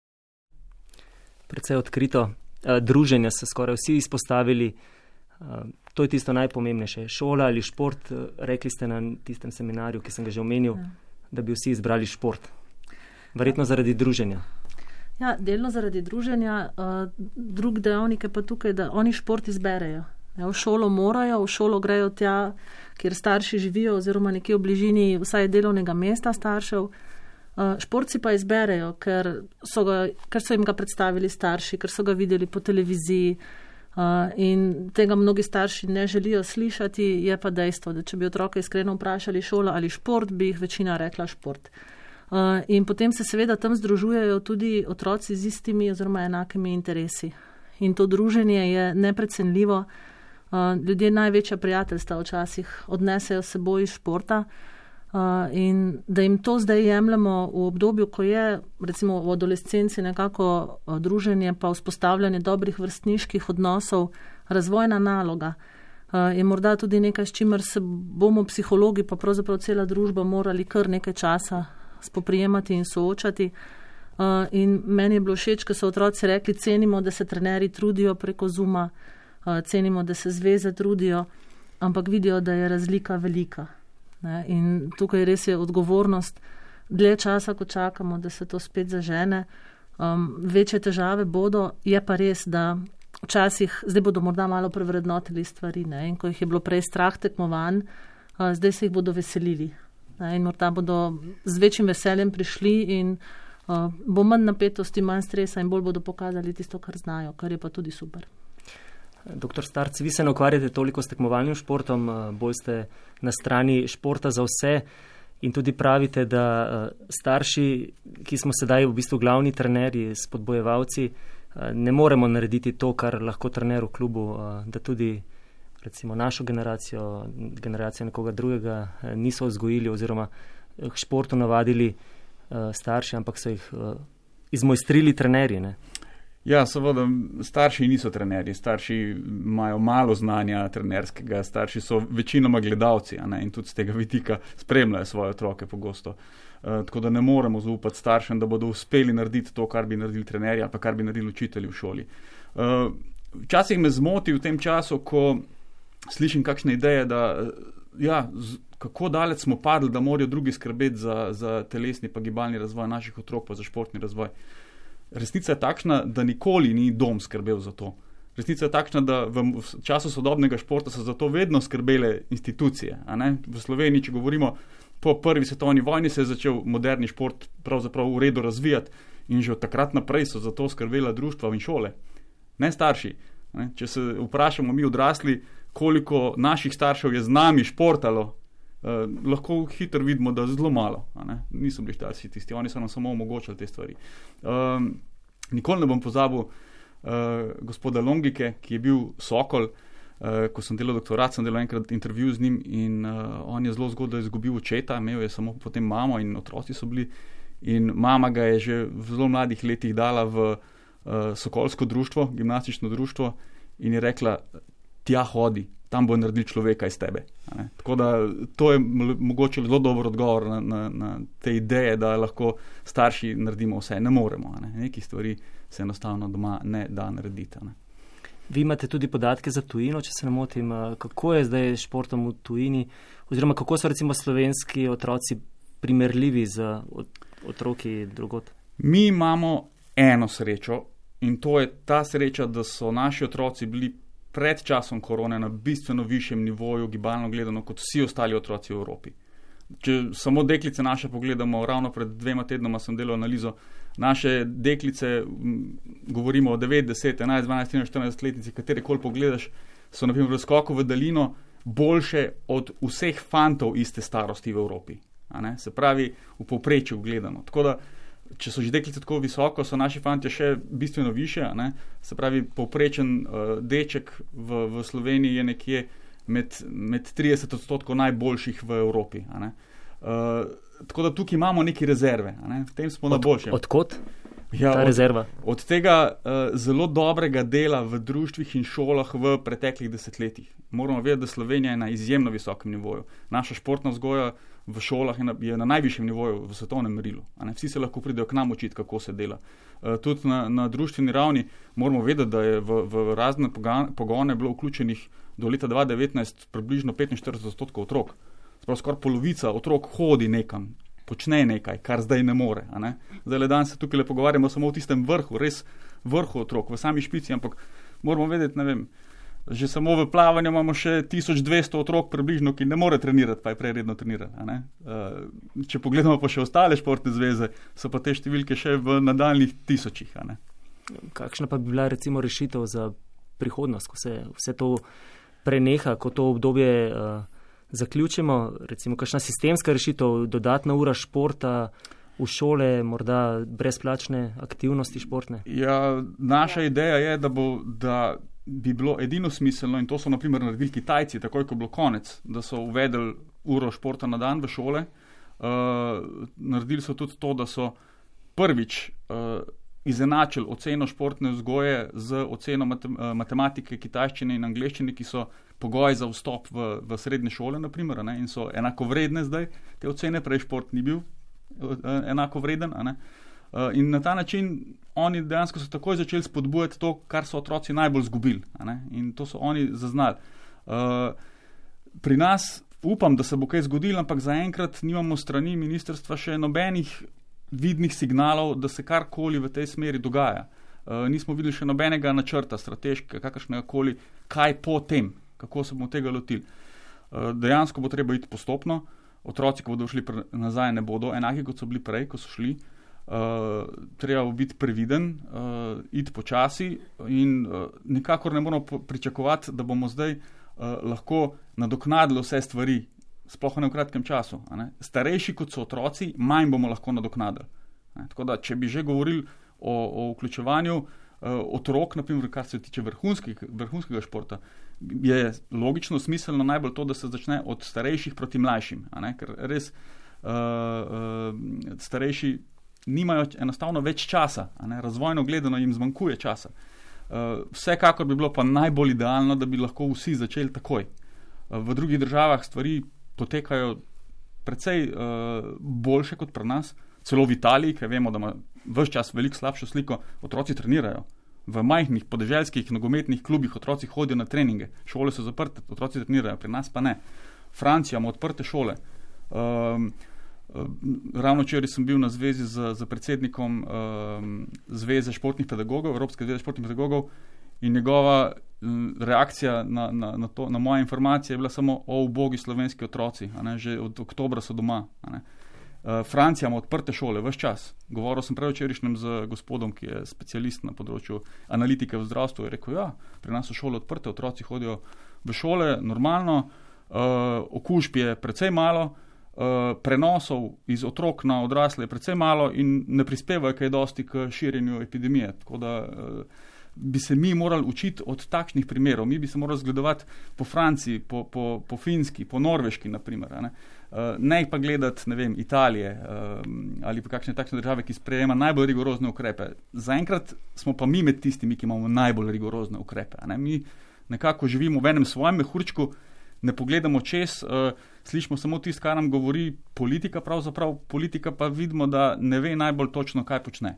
B: Predvsej odkrito. Druženja so skoraj vsi izpostavili. To je tisto najpomembnejše. Šola ali šport, rekli ste na tistem seminarju, ki sem ga že omenil, ja. Da bi vsi izbrali šport. Verjetno zaradi druženja.
G: Ja, delno zaradi druženja. Drug dejavnik je pa tukaj, da oni šport izberejo. V šolo morajo, v šolo grejo tja, kjer starši živijo oziroma nekje v bližini vsaj delovnega mesta staršev. Šport si pa izberejo, ker so, ga, ker so jim ga predstavili starši, ker so ga videli po televiziji in tega mnogi starši ne želijo slišati, je pa dejstvo, da če bi otroke iskreno vprašali šola ali šport, bi jih večina rekla šport. In potem se seveda tam združujejo tudi otroci z istimi oziroma enakimi interesi. In to druženje je neprecenljivo. Uh, ljudje največja prijateljstva včasih odnesejo seboj iz športa. Uh, in da jim to zdaj jemljemo v obdobju, ko je recimo v adolescenci nekako uh, druženje pa vzpostavljanje dobrih vrstniških odnosov, razvojna naloga, uh, je morda tudi nekaj, s čimer se bomo psihologi pa pravzaprav cela družba morali kar nekaj časa spoprijemati in soočati. Uh, in meni je bilo všeč, ko so otroci rekli, cenimo, da se trenerji trudijo preko Zooma, uh, cenimo, da se zveze trudijo, ampak vidijo, da je razlika velika. Ne, in tukaj res je odgovornost dlje časa, ko čakamo, da se to spet zažene. Um, večje težave bodo, je pa res, da včasih, zdaj bodo morda malo prevrednotili stvari, ne, in ko jih je bilo prej strah tekmovanj, uh, zdaj se jih bodo veselili. Ne, in morda bodo z večjim veseljem prišli in uh, bo manj napetosti, manj stresa in bolj bodo pokazali tisto, kar znajo, kar je pa tudi super.
B: Doktor Starc, vi se ne ukvarjate toliko s tekmovalnim športom, bolj ste na strani športa za vse in tudi pravite, da starši, ki smo sedaj v bistvu glavni trenerji, spodbojevalci, ne moremo narediti to, kar lahko trener v klubu, da tudi recimo našo generacijo, generacijo nekoga drugega niso vzgojili oziroma k športu navadili starši, ampak so jih izmojstrili trenerji, ne?
F: Ja, seveda, starši niso trenerji, starši imajo malo znanja trenerskega, starši so večinoma gledalci, a ne, in tudi z tega vidika spremljajo svoje otroke pogosto. Uh, tako da ne moremo zaupati staršem, da bodo uspeli narediti to, kar bi naredili trenerji ali pa kar bi naredili učitelji v šoli. Uh, včasih me zmoti v tem času, ko slišim kakšne ideje, da ja, z, kako daleč smo padli, da morajo drugi skrbeti za, za telesni pa gibalni razvoj naših otrok pa za športni razvoj. Resnica je takšna, da nikoli ni dom skrbel za to. Resnica je takšna, da v času sodobnega športa so za to vedno skrbele institucije. A ne? V Sloveniji, če govorimo, po prvi svetovni vojni se je začel moderni šport pravzaprav v redu razvijati in že od takrat naprej so za to skrbela društva in šole. Ne starši. Ne? Če se vprašamo mi odrasli, koliko naših staršev je z nami športalo, Uh, lahko hitro vidimo, da zelo malo. Niso bili starši tisti, oni so nam samo omogočili te stvari. Um, nikoli ne bom pozabil uh, gospoda Longike, ki je bil Sokol, uh, ko sem delal doktorat, sem delal enkrat intervju z njim in uh, on je zelo zgodaj izgubil očeta, imel je samo potem mamo in otroci so bili in mama ga je že v zelo mladih letih dala v uh, Sokolsko društvo, gimnastično društvo in je rekla, tja hodi, tam bo naredil človeka iz tebe. Ne? Tako da to je mogoče zelo dober odgovor na, na, na te ideje, da lahko starši naredimo vse. Ne moremo. Ne? Nekih stvari se enostavno doma ne da narediti. Ne?
B: Vi imate tudi podatke za tujino, če se ne motim. Kako je zdaj s športom v tujini? Oziroma, kako so recimo slovenski otroci primerljivi z otroki drugot?
F: Mi imamo eno srečo in to je ta sreča, da so naši otroci bili pred časom korone na bistveno višjem nivoju gibalno gledano kot vsi ostali otroci v Evropi. Če samo deklice naše pogledamo, ravno pred dvema tednoma sem delal analizo, naše deklice, govorimo o devet, deset, enajst, dvanajst, trinajst, štirinajst letnici, katerekoli pogledaš, so na primer v skoku v daljino boljše od vseh fantov iste starosti v Evropi. A ne? Se pravi, v povprečju gledano. Tako da če so že deklice tako visoko, so naši fantje še bistveno više. Ne? Se pravi, povprečen uh, deček v, v Sloveniji je nekje med, med trideset odstotkov najboljših v Evropi. A ne? Uh, tako da tukaj imamo neke rezerve. A ne? V tem smo
B: od,
F: na boljšem.
B: Odkot
F: ja,
B: ta
F: od,
B: rezerva?
F: Od tega uh, zelo dobrega dela v društvih in šolah v preteklih desetletjih. Moramo vedeti, da Slovenija je na izjemno visokem nivoju. Naša športna vzgoja v šolah je na, je na najvišjem nivoju v svetovnem merilu. A ne? Vsi se lahko pridejo k nam učiti, kako se dela. Uh, tudi na, na društveni ravni moramo vedeti, da je v, v razne pogone bilo vključenih do leta dva tisoč devetnajst približno petinštirideset odstotkov otrok. Sprav skoraj polovica otrok hodi nekam, počne nekaj, kar zdaj ne more. A ne? Zdaj le dan se tukaj le pogovarjamo samo o tistem vrhu, res vrhu otrok, v sami špici, ampak moramo vedeti, ne vem, že samo v plavanju imamo še tisoč dvesto otrok približno, ki ne more trenirati, pa je prej redno trenirati. A ne? Uh, če pogledamo pa še ostale športne zveze, so pa te številke še v nadaljnih tisočih. A ne?
B: Kakšna pa bi bila recimo rešitev za prihodnost, ko se vse to preneha, ko to obdobje uh, zaključimo, recimo kakšna sistemska rešitev, dodatna ura športa v šole, morda brezplačne aktivnosti športne?
F: Ja, naša ideja je, da bo, da bi bilo edino smiselno, in to so naprimer naredili Kitajci, takoj ko je bilo konec, da so uvedli uro športa na dan v šole. Uh, naredili so tudi to, da so prvič uh, izenačili oceno športne vzgoje z oceno matem- matematike, kitajščine in angleščine, ki so pogoj za vstop v, v srednje šole, naprimer, ne, in so enakovredne zdaj. Te ocene, prej šport ni bil uh, enakovreden. A ne. Uh, in na ta način oni dejansko so takoj začeli spodbujati to, kar so otroci najbolj zgubili. A ne, in to so oni zaznali. Uh, pri nas upam, da se bo kaj zgodilo, ampak zaenkrat nimamo strani ministrstva še nobenih vidnih signalov, da se karkoli v tej smeri dogaja. Uh, nismo videli še nobenega načrta strateškega, kakršnega koli, kaj po tem, kako se bomo tega lotili. Uh, dejansko bo treba iti postopno. Otroci, ko bodo šli pre- nazaj, ne bodo enaki, kot so bili prej, ko so šli. Uh, treba biti previden, uh, iti počasi in uh, nikakor ne moramo pričakovati, da bomo zdaj uh, lahko nadoknadili vse stvari, sploh ne v kratkem času. A ne? Starejši kot so otroci, manj bomo lahko nadoknadili. A ne? Tako da, če bi že govorili o, o vključevanju uh, otrok, naprimer, kar se tiče vrhunskih, vrhunskega športa, je logično, smiselno najbolj to, da se začne od starejših proti mlajšim. A ne? Ker res uh, uh, starejši nimajo enostavno več časa, a ne? Razvojno gledano jim zmanjkuje časa. Uh, vsekakor bi bilo pa najbolj idealno, da bi lahko vsi začeli takoj. Uh, v drugih državah stvari potekajo precej uh, boljše kot pri nas, celo v Italiji, ker vemo, da ima ves čas veliko slabšo sliko, otroci trenirajo. V majhnih podeželskih nogometnih klubih otroci hodijo na treninge, šole so zaprte, otroci trenirajo, pri nas pa ne. Francija ima odprte šole. Um, Ravno včeraj sem bil na zvezi z, z predsednikom um, Zveze športnih pedagogov, Evropske zveze športnih pedagogov, in njegova um, reakcija na, na, na, to, na moje informacije je bila samo o ubogi slovenski otroci, a ne, že od oktobra so doma. A ne. Uh, Francija ima odprte šole, ves čas. Govoril sem prej včerajšnjem z gospodom, ki je specialist na področju analitike v zdravstvu, in rekel, ja, pri nas so šole odprte, otroci hodijo v šole normalno, uh, okužb je precej malo, Uh, prenosov iz otrok na odrasle je precej malo in ne prispevajo kaj dosti k širjenju epidemije. Tako da uh, bi se mi morali učiti od takšnih primerov. Mi bi se morali zgledovati po Franciji, po, po, po Finski, po Norveški, naprimer. Ne, uh, ne pa gledati, ne vem, Italije uh, ali pa kakšne takšne države, ki sprejema najbolj rigorozne ukrepe. Zaenkrat smo pa mi med tistimi, ki imamo najbolj rigorozne ukrepe. Ne. Mi nekako živimo v enem svojem mehurčku, ne pogledamo čez, uh, slišimo samo tisto, kar nam govori politika, pravzaprav politika pa vidimo, da ne ve najbolj točno, kaj počne.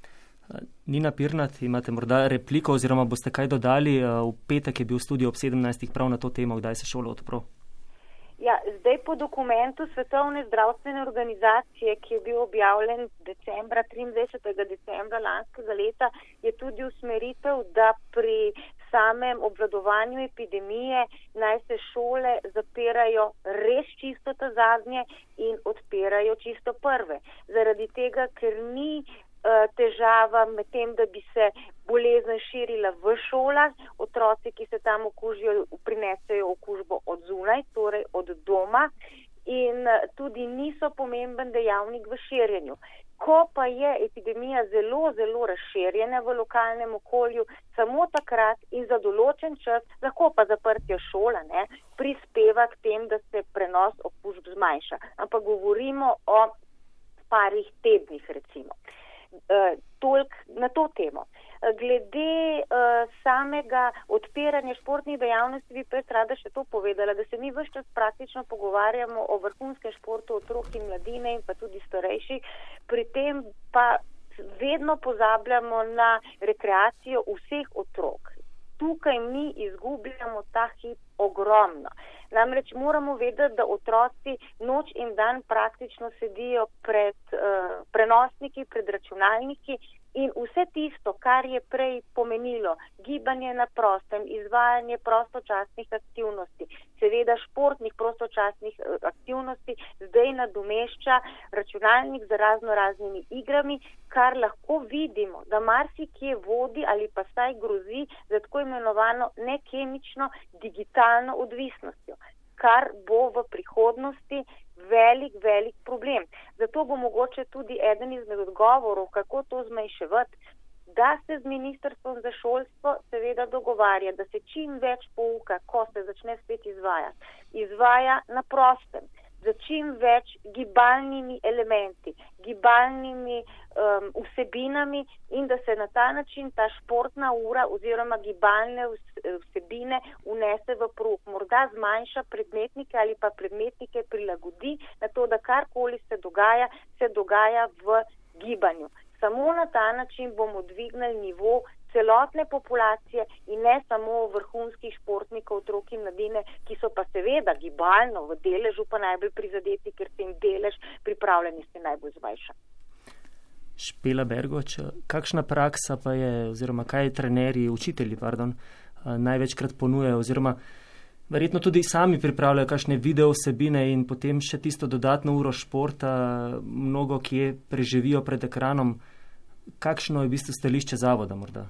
B: Nina Pirnat, imate morda repliko oziroma boste kaj dodali? V petek je bil studio ob sedemnajstih prav na to temo, kdaj se šolo odpro.
E: Ja, zdaj po dokumentu Svetovne zdravstvene organizacije, ki je bil objavljen decembra, triindvajsetega decembra lanskega leta, je tudi usmeritev, da pri samem obvladovanju epidemije naj se šole zapirajo res čisto ta zadnje in odpirajo čisto prve. Zaradi tega, ker ni uh, težava med tem, da bi se bolezen širila v šolah, otroci, ki se tam okužijo, prinesejo okužbo od zunaj, torej od doma, in tudi niso pomemben dejavnik v širjenju. Ko pa je epidemija zelo, zelo razširjena v lokalnem okolju, samo takrat in za določen čas, lahko pa zaprtje šola, ne, prispeva k tem, da se prenos okužb zmanjša. Ampak govorimo o parih tednih, recimo. E, toliko na to temo. Glede uh, samega odpiranja športnih dejavnosti bi pa rada še to povedala, da se mi ves čas praktično pogovarjamo o vrhunskem športu otrok in mladine in pa tudi starejših, pri tem pa vedno pozabljamo na rekreacijo vseh otrok. Tukaj mi izgubljamo ta hip ogromno. Namreč moramo vedeti, da otroci noč in dan praktično sedijo pred uh, prenosniki, pred računalniki in vse tisto, kar je prej pomenilo gibanje na prostem, izvajanje prostočasnih aktivnosti, seveda športnih prostočasnih aktivnosti, zdaj nadomešča računalnik z razno raznimi igrami, kar lahko vidimo, da marsikje vodi ali pa saj grozi za tako imenovano nekemično digitalno odvisnostjo, kar bo v prihodnosti velik, velik problem. Zato bo mogoče tudi eden izmed odgovorov, kako to zmanjševati, da se z Ministrstvom za šolstvo seveda dogovarja, da se čim več pouka, ko se začne spet izvajati, izvaja na prostem, za čim več gibalnimi elementi, gibalnimi um, vsebinami in da se na ta način ta športna ura oziroma gibalne vsebine unese v pouk. Morda zmanjša predmetnike ali pa predmetnike prilagodi na to, da karkoli se dogaja, se dogaja v gibanju. Samo na ta način bomo dvignili nivo celotne populacije in ne samo vrhunskih športnikov, otrok in mladine, ki so pa seveda gibalno v deležu pa najbolj prizadeti, ker se jim delež pripravljenosti najbolj zmanjša.
B: Špela Bergoč, kakšna praksa pa je, oziroma kaj trenerji, učitelji, pardon, največkrat ponujajo, oziroma verjetno tudi sami pripravljajo kakšne video vsebine in potem še tisto dodatno uro športa, mnogo kje preživijo pred ekranom. Kakšno je v bistvu stališče zavoda morda?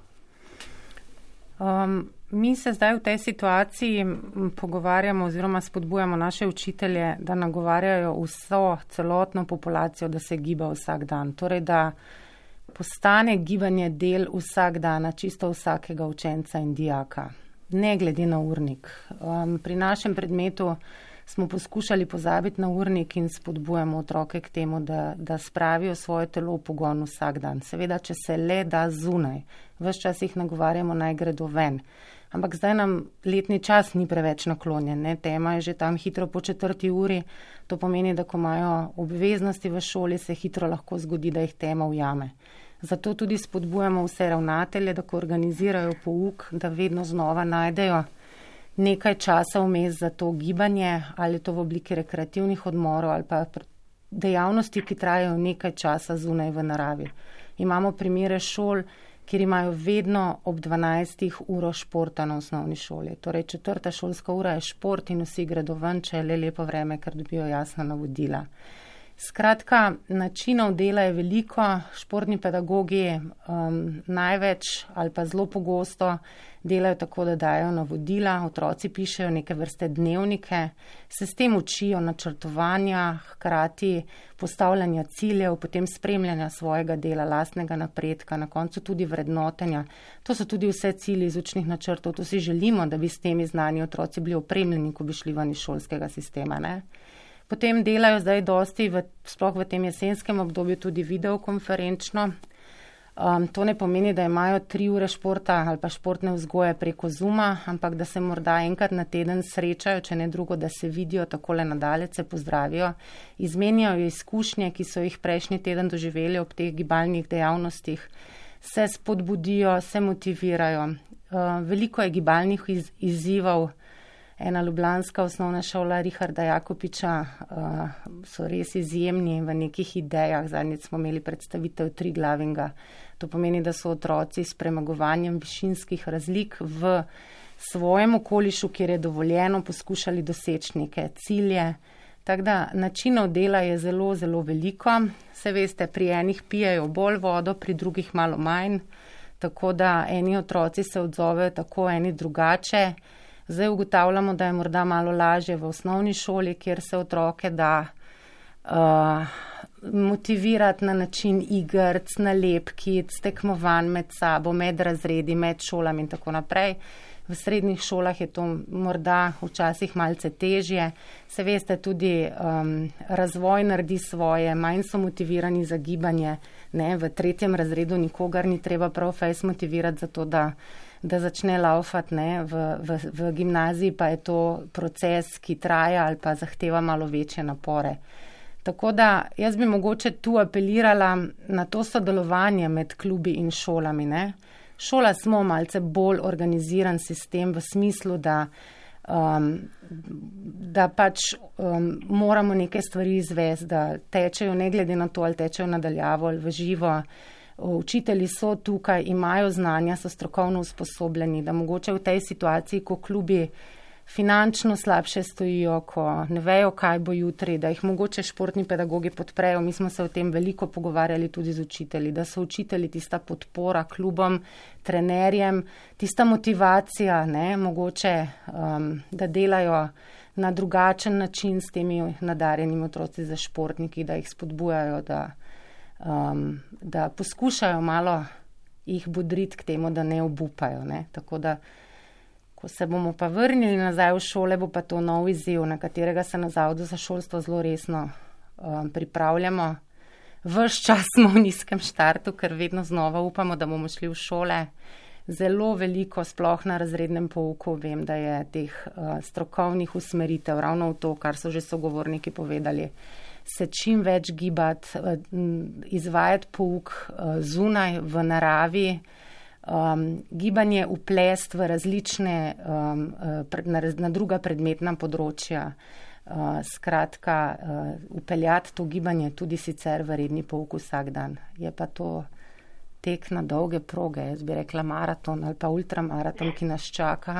H: Um, mi se zdaj v tej situaciji pogovarjamo oziroma spodbujamo naše učitelje, da nagovarjajo vso celotno populacijo, da se giba vsak dan. Torej, da postane gibanje del vsak dana, čisto vsakega učenca in dijaka. Ne glede na urnik. Um, pri našem predmetu smo poskušali pozabiti na urnik in spodbujamo otroke k temu, da, da spravijo svoje telo v pogon vsak dan. Seveda, če se le da zunaj, ves čas jih nagovarjamo, naj gredo ven. Ampak zdaj nam letni čas ni preveč naklonjen, ne? Tema je že tam hitro po četrti uri, to pomeni, da ko imajo obveznosti v šoli, se hitro lahko zgodi, da jih tema ujame. Zato tudi spodbujamo vse ravnatelje, da ko organizirajo pouk, da vedno znova najdejo nekaj časa vmes za to gibanje, ali to v obliki rekreativnih odmorov ali pa dejavnosti, ki trajajo nekaj časa zunaj v naravi. Imamo primere šol, kjer imajo vedno ob dvanajstih uro športa na osnovni šoli. Torej četrta šolska ura je šport in vsi gredo ven, če je le lepo vreme, ker dobijo jasna navodila. Skratka, načinov dela je veliko, športni pedagogi um, največ ali pa zelo pogosto delajo tako, da dajo navodila, otroci pišejo neke vrste dnevnike, se s tem učijo načrtovanja, hkrati postavljanja ciljev, potem spremljanja svojega dela, lastnega napredka, na koncu tudi vrednotenja. To so tudi vse cilji iz učnih načrtov, to si želimo, da bi s temi znani otroci bili opremljeni, ko bi šli ven iz šolskega sistema, ne? Potem delajo zdaj dosti, v, sploh v tem jesenskem obdobju, tudi videokonferenčno. Um, to ne pomeni, da imajo tri ure športa ali pa športne vzgoje preko Zooma, ampak da se morda enkrat na teden srečajo, če ne drugo, da se vidijo takole nadalje, se pozdravijo, izmenjajo izkušnje, ki so jih prejšnji teden doživeli ob teh gibalnih dejavnostih, se spodbudijo, se motivirajo. Uh, veliko je gibalnih iz, izzivov. Ena ljubljanska osnovna šola Richarda Jakopiča uh, so res izjemni v nekih idejah. Zadnjič smo imeli predstavitev Triglavinga. To pomeni, da so otroci s premagovanjem višinskih razlik v svojem okolišu, kjer je dovoljeno, poskušali doseči neke cilje. Tako da načinov dela je zelo, zelo veliko. Se veste, pri enih pijejo bolj vodo, pri drugih malo manj. Tako da eni otroci se odzovejo tako, eni drugače. Zdaj ugotavljamo, da je morda malo lažje v osnovni šoli, kjer se otroke da uh, motivirati na način igrc, nalepkic, tekmovanj med sabo, med razredi, med šolami in tako naprej. V srednjih šolah je to morda včasih malce težje. Se veste, tudi um, razvoj naredi svoje, manj so motivirani za gibanje. Ne? V tretjem razredu nikogar ni treba prav fejs motivirati za to, da da začne laufati, ne, v, v, v gimnaziji pa je to proces, ki traja ali pa zahteva malo večje napore. Tako da jaz bi mogoče tu apelirala na to sodelovanje med klubi in šolami, ne. Šola smo malce bolj organiziran sistem v smislu, da, um, da pač um, moramo neke stvari izvesti, da tečejo ne glede na to, ali tečejo nadaljavo ali v živo. Učitelji so tukaj, imajo znanja, so strokovno usposobljeni, da mogoče v tej situaciji, ko klubi finančno slabše stojijo, ko ne vejo, kaj bo jutri, da jih mogoče športni pedagogi podprejo. Mi smo se o tem veliko pogovarjali tudi z učitelji, da so učitelji tista podpora klubom, trenerjem, tista motivacija, ne, mogoče, um, da delajo na drugačen način s temi nadarjenimi otroci za športniki, da jih spodbujajo, da Um, da poskušajo malo jih bodriti k temu, da ne obupajo. Ne? Tako da, ko se bomo pa vrnili nazaj v šole, bo pa to nov izziv, na katerega se na Zavodu za šolstvo zelo resno um, pripravljamo. Ves čas smo v nizkem štartu, ker vedno znova upamo, da bomo šli v šole. Zelo veliko, sploh na razrednem pouku, vem, da je teh uh, strokovnih usmeritev, ravno v to, kar so že sogovorniki povedali, se čim več gibati, uh, izvajati pouk uh, zunaj, v naravi, um, gibanje uplest v različne, um, uh, pred, na, na druga predmetna področja, uh, skratka, uh, upeljati to gibanje tudi sicer v redni pouk vsak dan. Je pa to tek na dolge proge, jaz bi rekla maraton ali pa ultramaraton, ki nas čaka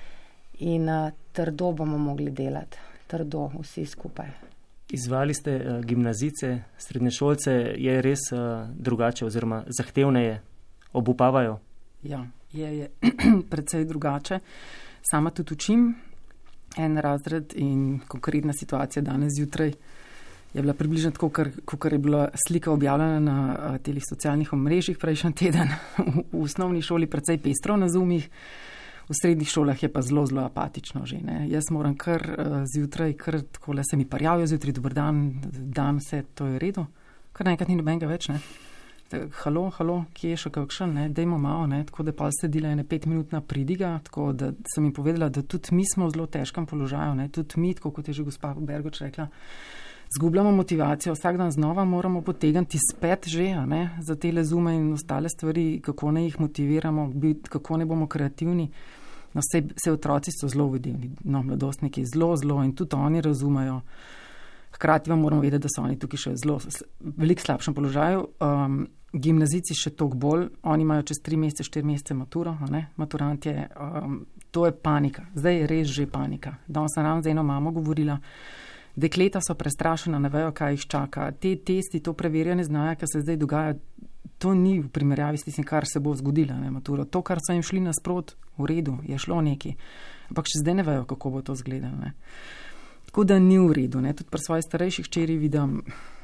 H: in uh, trdo bomo mogli delati, trdo vsi skupaj.
B: Izvali ste uh, gimnazice, srednješolce, je res uh, drugače oziroma zahtevneje, obupavajo?
I: Ja, je, je precej drugače. Sama tudi učim en razred in konkretna situacija danes zjutraj je bila približno tako, kot je bila slika objavljena na uh, telih socialnih omrežjih prejšnji teden. v, v osnovni šoli precej pestro na Zoomih, v srednjih šolah je pa zelo, zelo apatično že. Ne. Jaz moram kar uh, zjutraj, kar takole se mi parjavijo zjutraj, dober dan, dan se, to je v redu. Kar naenkrat ni nobenega več, ne. Halo, halo, kje je še kakšen, ne, dejmo malo, ne, tako da pa sledila ene pet minutna pridiga, tako da sem jim povedala, da tudi mi smo v zelo težkem položaju, ne, tudi mi, tako kot je že gospa Bergoč rekla, zgubljamo motivacijo, vsak dan znova moramo potegniti spet že, ne, za tele Zoome in ostale stvari, kako ne jih motiviramo, kako ne bomo kreativni. No, vse, vse otroci so zelo videli, no, mladostniki zelo, zelo in tudi oni razumejo. Hkrati vam moramo vedeti, da so oni tukaj še zelo, veliko slabšem položaju. Um, gimnazici še toliko bolj, oni imajo čez tri mesece, štiri mesece maturo, ne, maturantje, um, to je panika, zdaj je res že panika. Danes sem ravno z eno mamo govorila, dekleta so prestrašena, ne vejo, kaj jih čaka. Te testi, to preverjanje znanja, kar se zdaj dogaja, to ni v primerjavi s tistim, kar se bo zgodila, ne, maturo. To, kar so jim šli nasprot, v redu, je šlo neki. Ampak še zdaj ne vejo, kako bo to izgledalo, ne. Tako da ni v redu, ne. Tudi pri svojih starejših hčeri vidim,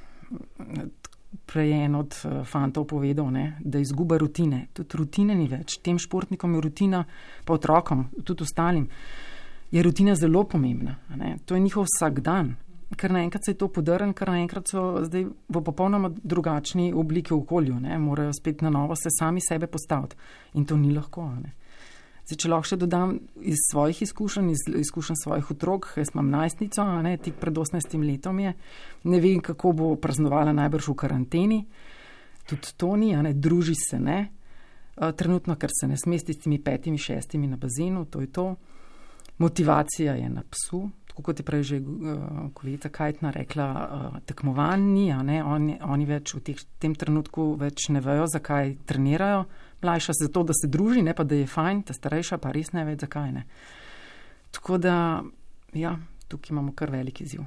I: prej en od fantov povedal, ne, da izguba rutine. Tudi rutine ni več. Tem športnikom je rutina, pa otrokom, tudi ostalim, je rutina zelo pomembna. Ne? To je njihov vsak dan. Ker naenkrat se je to podrn, ker naenkrat so zdaj v popolnoma drugačni obliki v okolju. Ne? Morajo spet na novo se sami sebe postaviti. In to ni lahko. Ne? Zdaj, če lahko še dodam iz svojih izkušenj, iz izkušenj svojih otrok, jaz imam najstnico, ne, tik pred osemnajstim letom je, ne vem, kako bo praznovala najbrž v karanteni, tudi to ni, ne, druži se ne, trenutno, ker se ne smesti s temi petimi, šestimi na bazenu, to je to. Motivacija je na psu, tako kot je prej že uh, kolegica Kajtna rekla, uh, tekmovanj ni, a ne, oni, oni več v teh, tem trenutku več ne vejo, zakaj trenirajo, mlajša se zato, da se druži, ne pa da je fajn, ta starejša pa res ne več, zakaj ne. Tako da, ja, tukaj imamo kar velik izziv.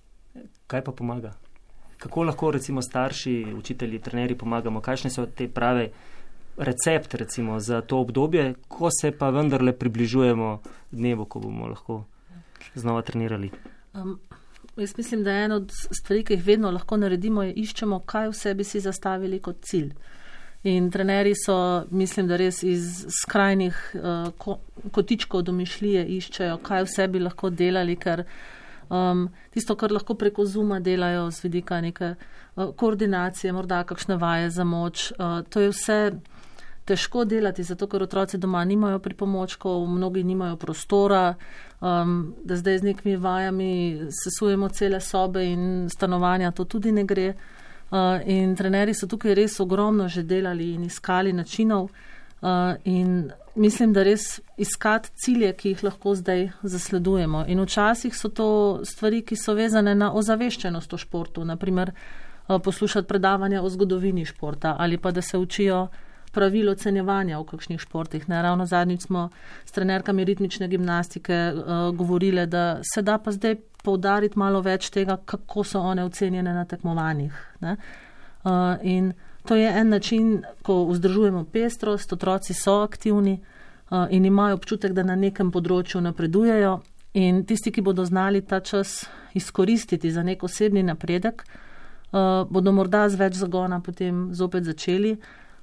B: Kaj pa pomaga? Kako lahko recimo starši, učitelji, trenerji pomagamo? Kakšne so te prave recept recimo za to obdobje, ko se pa vendarle približujemo dnevu, ko bomo lahko znova trenirali?
G: Um, jaz mislim, da je eno od stvari, ki jih vedno lahko naredimo, je iščemo, kaj vse bi si zastavili kot cilj. In trenerji so, mislim, da res iz skrajnih uh, ko, kotičkov domišljije iščejo, kaj vse bi lahko delali, ker um, tisto, kar lahko preko Zooma delajo z vidika neke uh, koordinacije, morda kakšne vaje za moč, uh, to je vse težko delati, zato ker otroci doma nimajo pripomočkov, mnogi nimajo prostora, um, da zdaj z nekimi vajami sesujemo cele sobe in stanovanja, to tudi ne gre. Uh, in trenerji so tukaj res ogromno že delali in iskali načinov uh, in mislim, da res iskati cilje, ki jih lahko zdaj zasledujemo. In včasih so to stvari, ki so vezane na ozaveščenost o športu, naprimer uh, poslušati predavanja o zgodovini športa ali pa da se učijo pravilo ocenjevanja v kakšnih športih. Ne, ravno zadnjič smo s trenerkami ritmične gimnastike uh, govorile, da se da pa zdaj poudariti malo več tega, kako so one ocenjene na tekmovanjih. Ne. Uh, in to je en način, ko vzdržujemo pestrost, otroci so aktivni uh, in imajo občutek, da na nekem področju napredujejo in tisti, ki bodo znali ta čas izkoristiti za nek osebni napredek, uh, bodo morda z več zagona potem zopet začeli.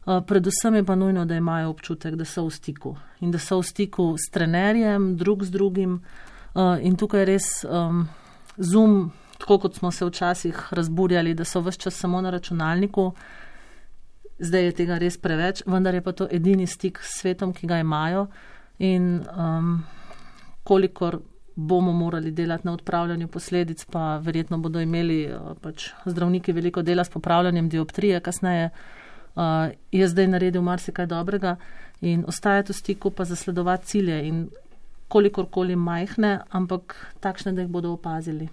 G: Uh, predvsem je pa nujno, da imajo občutek, da so v stiku in da so v stiku s trenerjem, drug z drugim. Uh, in tukaj res um, Zoom, tako kot smo se včasih razburjali, da so vse čas samo na računalniku, zdaj je tega res preveč, vendar je pa to edini stik s svetom, ki ga imajo. In um, kolikor bomo morali delati na odpravljanju posledic, pa verjetno bodo imeli uh, pač zdravniki veliko dela s popravljanjem dioptrije kasneje, uh, je zdaj naredil marsikaj dobrega in ostajati v stiku pa zasledovati cilje in kolikorkoli majhne, ampak takšne, da jih bodo opazili.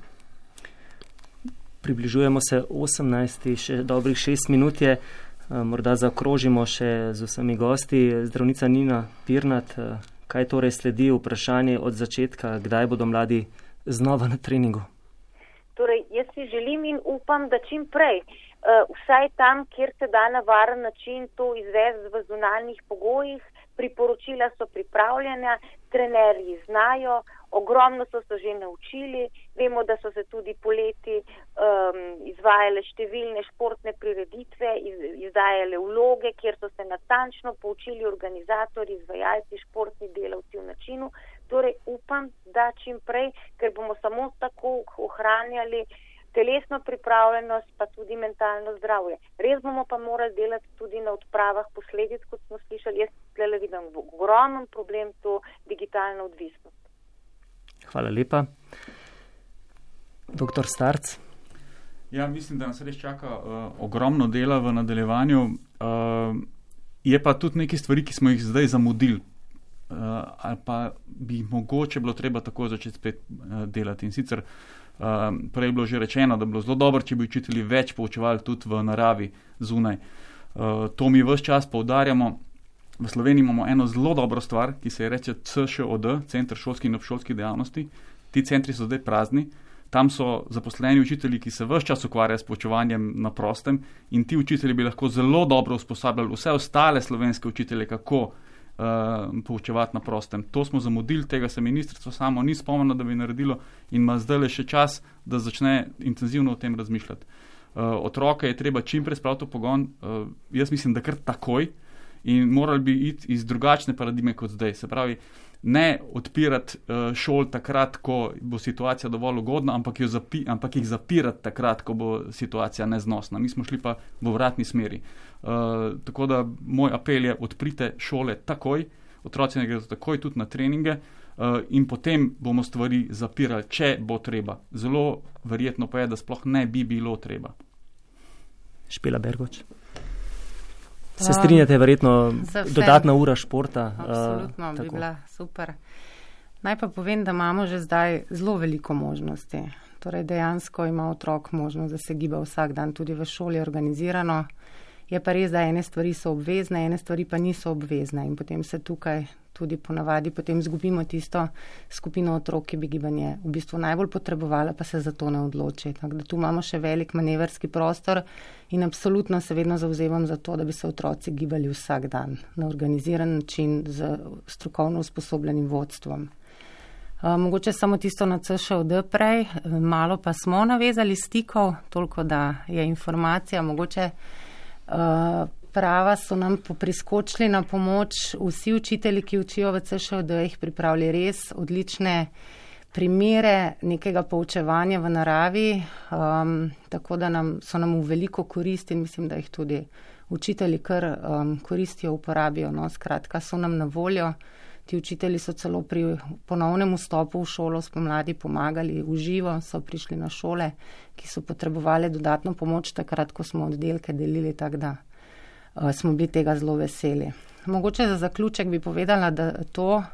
B: Približujemo se osemnajsti, še dobrih šest minut je, morda zaokrožimo še z vsemi gosti. Zdravnica Nina Pirnat, kaj torej sledi vprašanje od začetka, kdaj bodo mladi znova na treningu?
E: Torej, jaz si želim in upam, da čim prej, uh, vsaj tam, kjer se da na varen način to izvesti v zunanjih pogojih, priporočila so pripravljena, trenerji znajo, ogromno so se že naučili, vemo, da so se tudi poleti um, izvajale številne športne prireditve, iz, izdajale vloge, kjer so se natančno poučili organizatorji, izvajalci, športni delavci v načinu. Torej upam, da čim prej, ker bomo samo tako ohranjali telesno pripravljenost, pa tudi mentalno zdravje. Res bomo pa morali delati tudi na odpravah posledic, kot smo slišali. Jaz tle vidim ogromen problem to digitalna odvisnost.
B: Hvala lepa. Doktor Starc.
F: Ja, mislim, da nas res čaka uh, ogromno dela v nadaljevanju. Uh, je pa tudi nekaj stvari, ki smo jih zdaj zamudili. Uh, ali pa bi mogoče bilo treba tako začeti spet uh, delati. In sicer uh, prej je bilo že rečeno, da bi bilo zelo dobro, če bi učitelji več poučevali tudi v naravi zunaj. Uh, to mi ves čas poudarjamo. V Sloveniji imamo eno zelo dobro stvar, ki se je reče C Š O D, Center šolskih in obšolskih dejavnosti. Ti centri so zdaj prazni. Tam so zaposleni učitelji, ki se ves čas ukvarjajo s poučevanjem na prostem in ti učitelji bi lahko zelo dobro usposabljali vse ostale slovenske učitelje, kako uh, poučevati na prostem. To smo zamudili, tega se ministrstvo samo ni spomnilo, da bi naredilo in ima zdaj le še čas, da začne intenzivno o tem razmišljati. Uh, otroke je treba čim prej spraviti v pogon, uh, jaz mislim, da kar takoj in morali bi iti iz drugačne paradigme kot zdaj. Se pravi, ne odpirati uh, šol takrat, ko bo situacija dovolj ugodna, ampak, jo zapi, ampak jih zapirati takrat, ko bo situacija neznosna. Mi smo šli pa v vratni smeri. Uh, tako da moj apel je, odprite šole takoj, otroci ne gredo takoj tudi na treninge uh, in potem bomo stvari zapirali, če bo treba. Zelo verjetno pa je, da sploh ne bi bilo treba.
B: Špela Bergoč. Se strinjate, verjetno dodatna ura športa?
H: Absolutno, uh, bi bila super. Naj pa povem, da imamo že zdaj zelo veliko možnosti. Torej dejansko ima otrok možnost, da se giba vsak dan tudi v šoli organizirano. Je pa res, da ene stvari so obvezne, ene stvari pa niso obvezne in potem se tukaj tudi ponavadi potem zgubimo tisto skupino otrok, ki bi gibanje v bistvu najbolj potrebovala, pa se za to ne odloči. Tako da tu imamo še velik manevrski prostor in absolutno se vedno zavzemam za to, da bi se otroci gibali vsak dan na organiziran način z strokovno usposobljenim vodstvom. Uh, mogoče samo tisto na C Š O D prej, malo pa smo navezali stikov, toliko da je informacija, mogoče uh, prava so nam priskočili na pomoč vsi učitelji, ki učijo v C Š O D, jih pripravili res odlične primere nekega poučevanja v naravi, um, tako da nam, so nam v veliko korist in mislim, da jih tudi učitelji kar um, koristijo, uporabijo. No, skratka, so nam na voljo. Ti učitelji so celo pri ponovnem vstopu v šolo spomladi pomagali v živo, so prišli na šole, ki so potrebovali dodatno pomoč takrat, ko smo oddelke delili, tako da uh, smo bili tega zelo veseli. Mogoče za zaključek bi povedala, da to,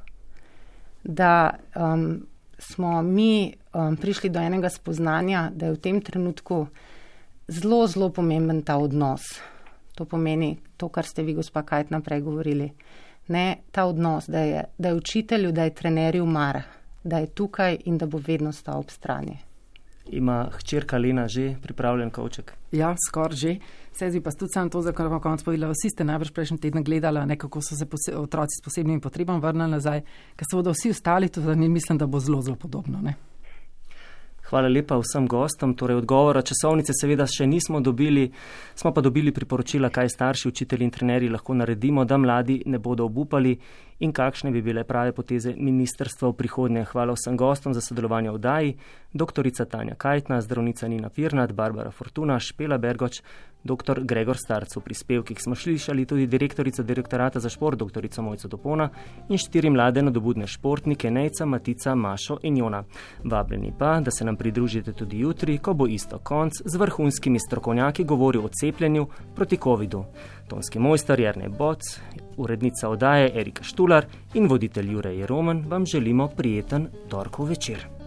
H: da um, smo mi um, prišli do enega spoznanja, da je v tem trenutku zelo, zelo pomemben ta odnos. To pomeni to, kar ste vi, gospa Kajt, naprej govorili. Ne, ta odnos, da je, da je učitelju, da je trenerju mar, da je tukaj in da bo vedno stal ob strani.
B: Ima hčerka Lena že pripravljen kovček?
I: Ja, skoraj že. Se zdi pa tudi sam to, za kar vam konec povedala. Vsi ste najbrž prejšnji teden gledala, nekako so se pose, otroci s posebnimi potrebami vrnili nazaj, ker se bodo vsi ostali, tudi mislim, da bo zelo, zelo podobno. Ne?
B: Hvala lepa vsem gostom. Torej odgovora časovnice seveda še nismo dobili, smo pa dobili priporočila, kaj starši, učitelji in trenerji lahko naredimo, da mladi ne bodo obupali in kakšne bi bile prave poteze ministrstva v prihodnje. Hvala vsem gostom za sodelovanje v oddaji. Doktorica Tanja Kajtna, zdravnica Nina Pirnat, Barbara Fortuna, Špela Bergoč, doktor Gregor Starc. V prispevkih smo slišali tudi direktorica direktorata za šport, doktorica Mojca Topona in štiri mlade nadobudne športnike, Nejca, Matica, Mašo in Jona. Vabljeni pa, da se nam pridružite tudi jutri, ko bo isto konc z vrhunskimi strokovnjaki govoril o cepljenju proti covidu. Tonski mojster Jernej Boc, urednica oddaje Erika Štular in voditelj Jure Jeroman vam želimo prijeten torkov večer.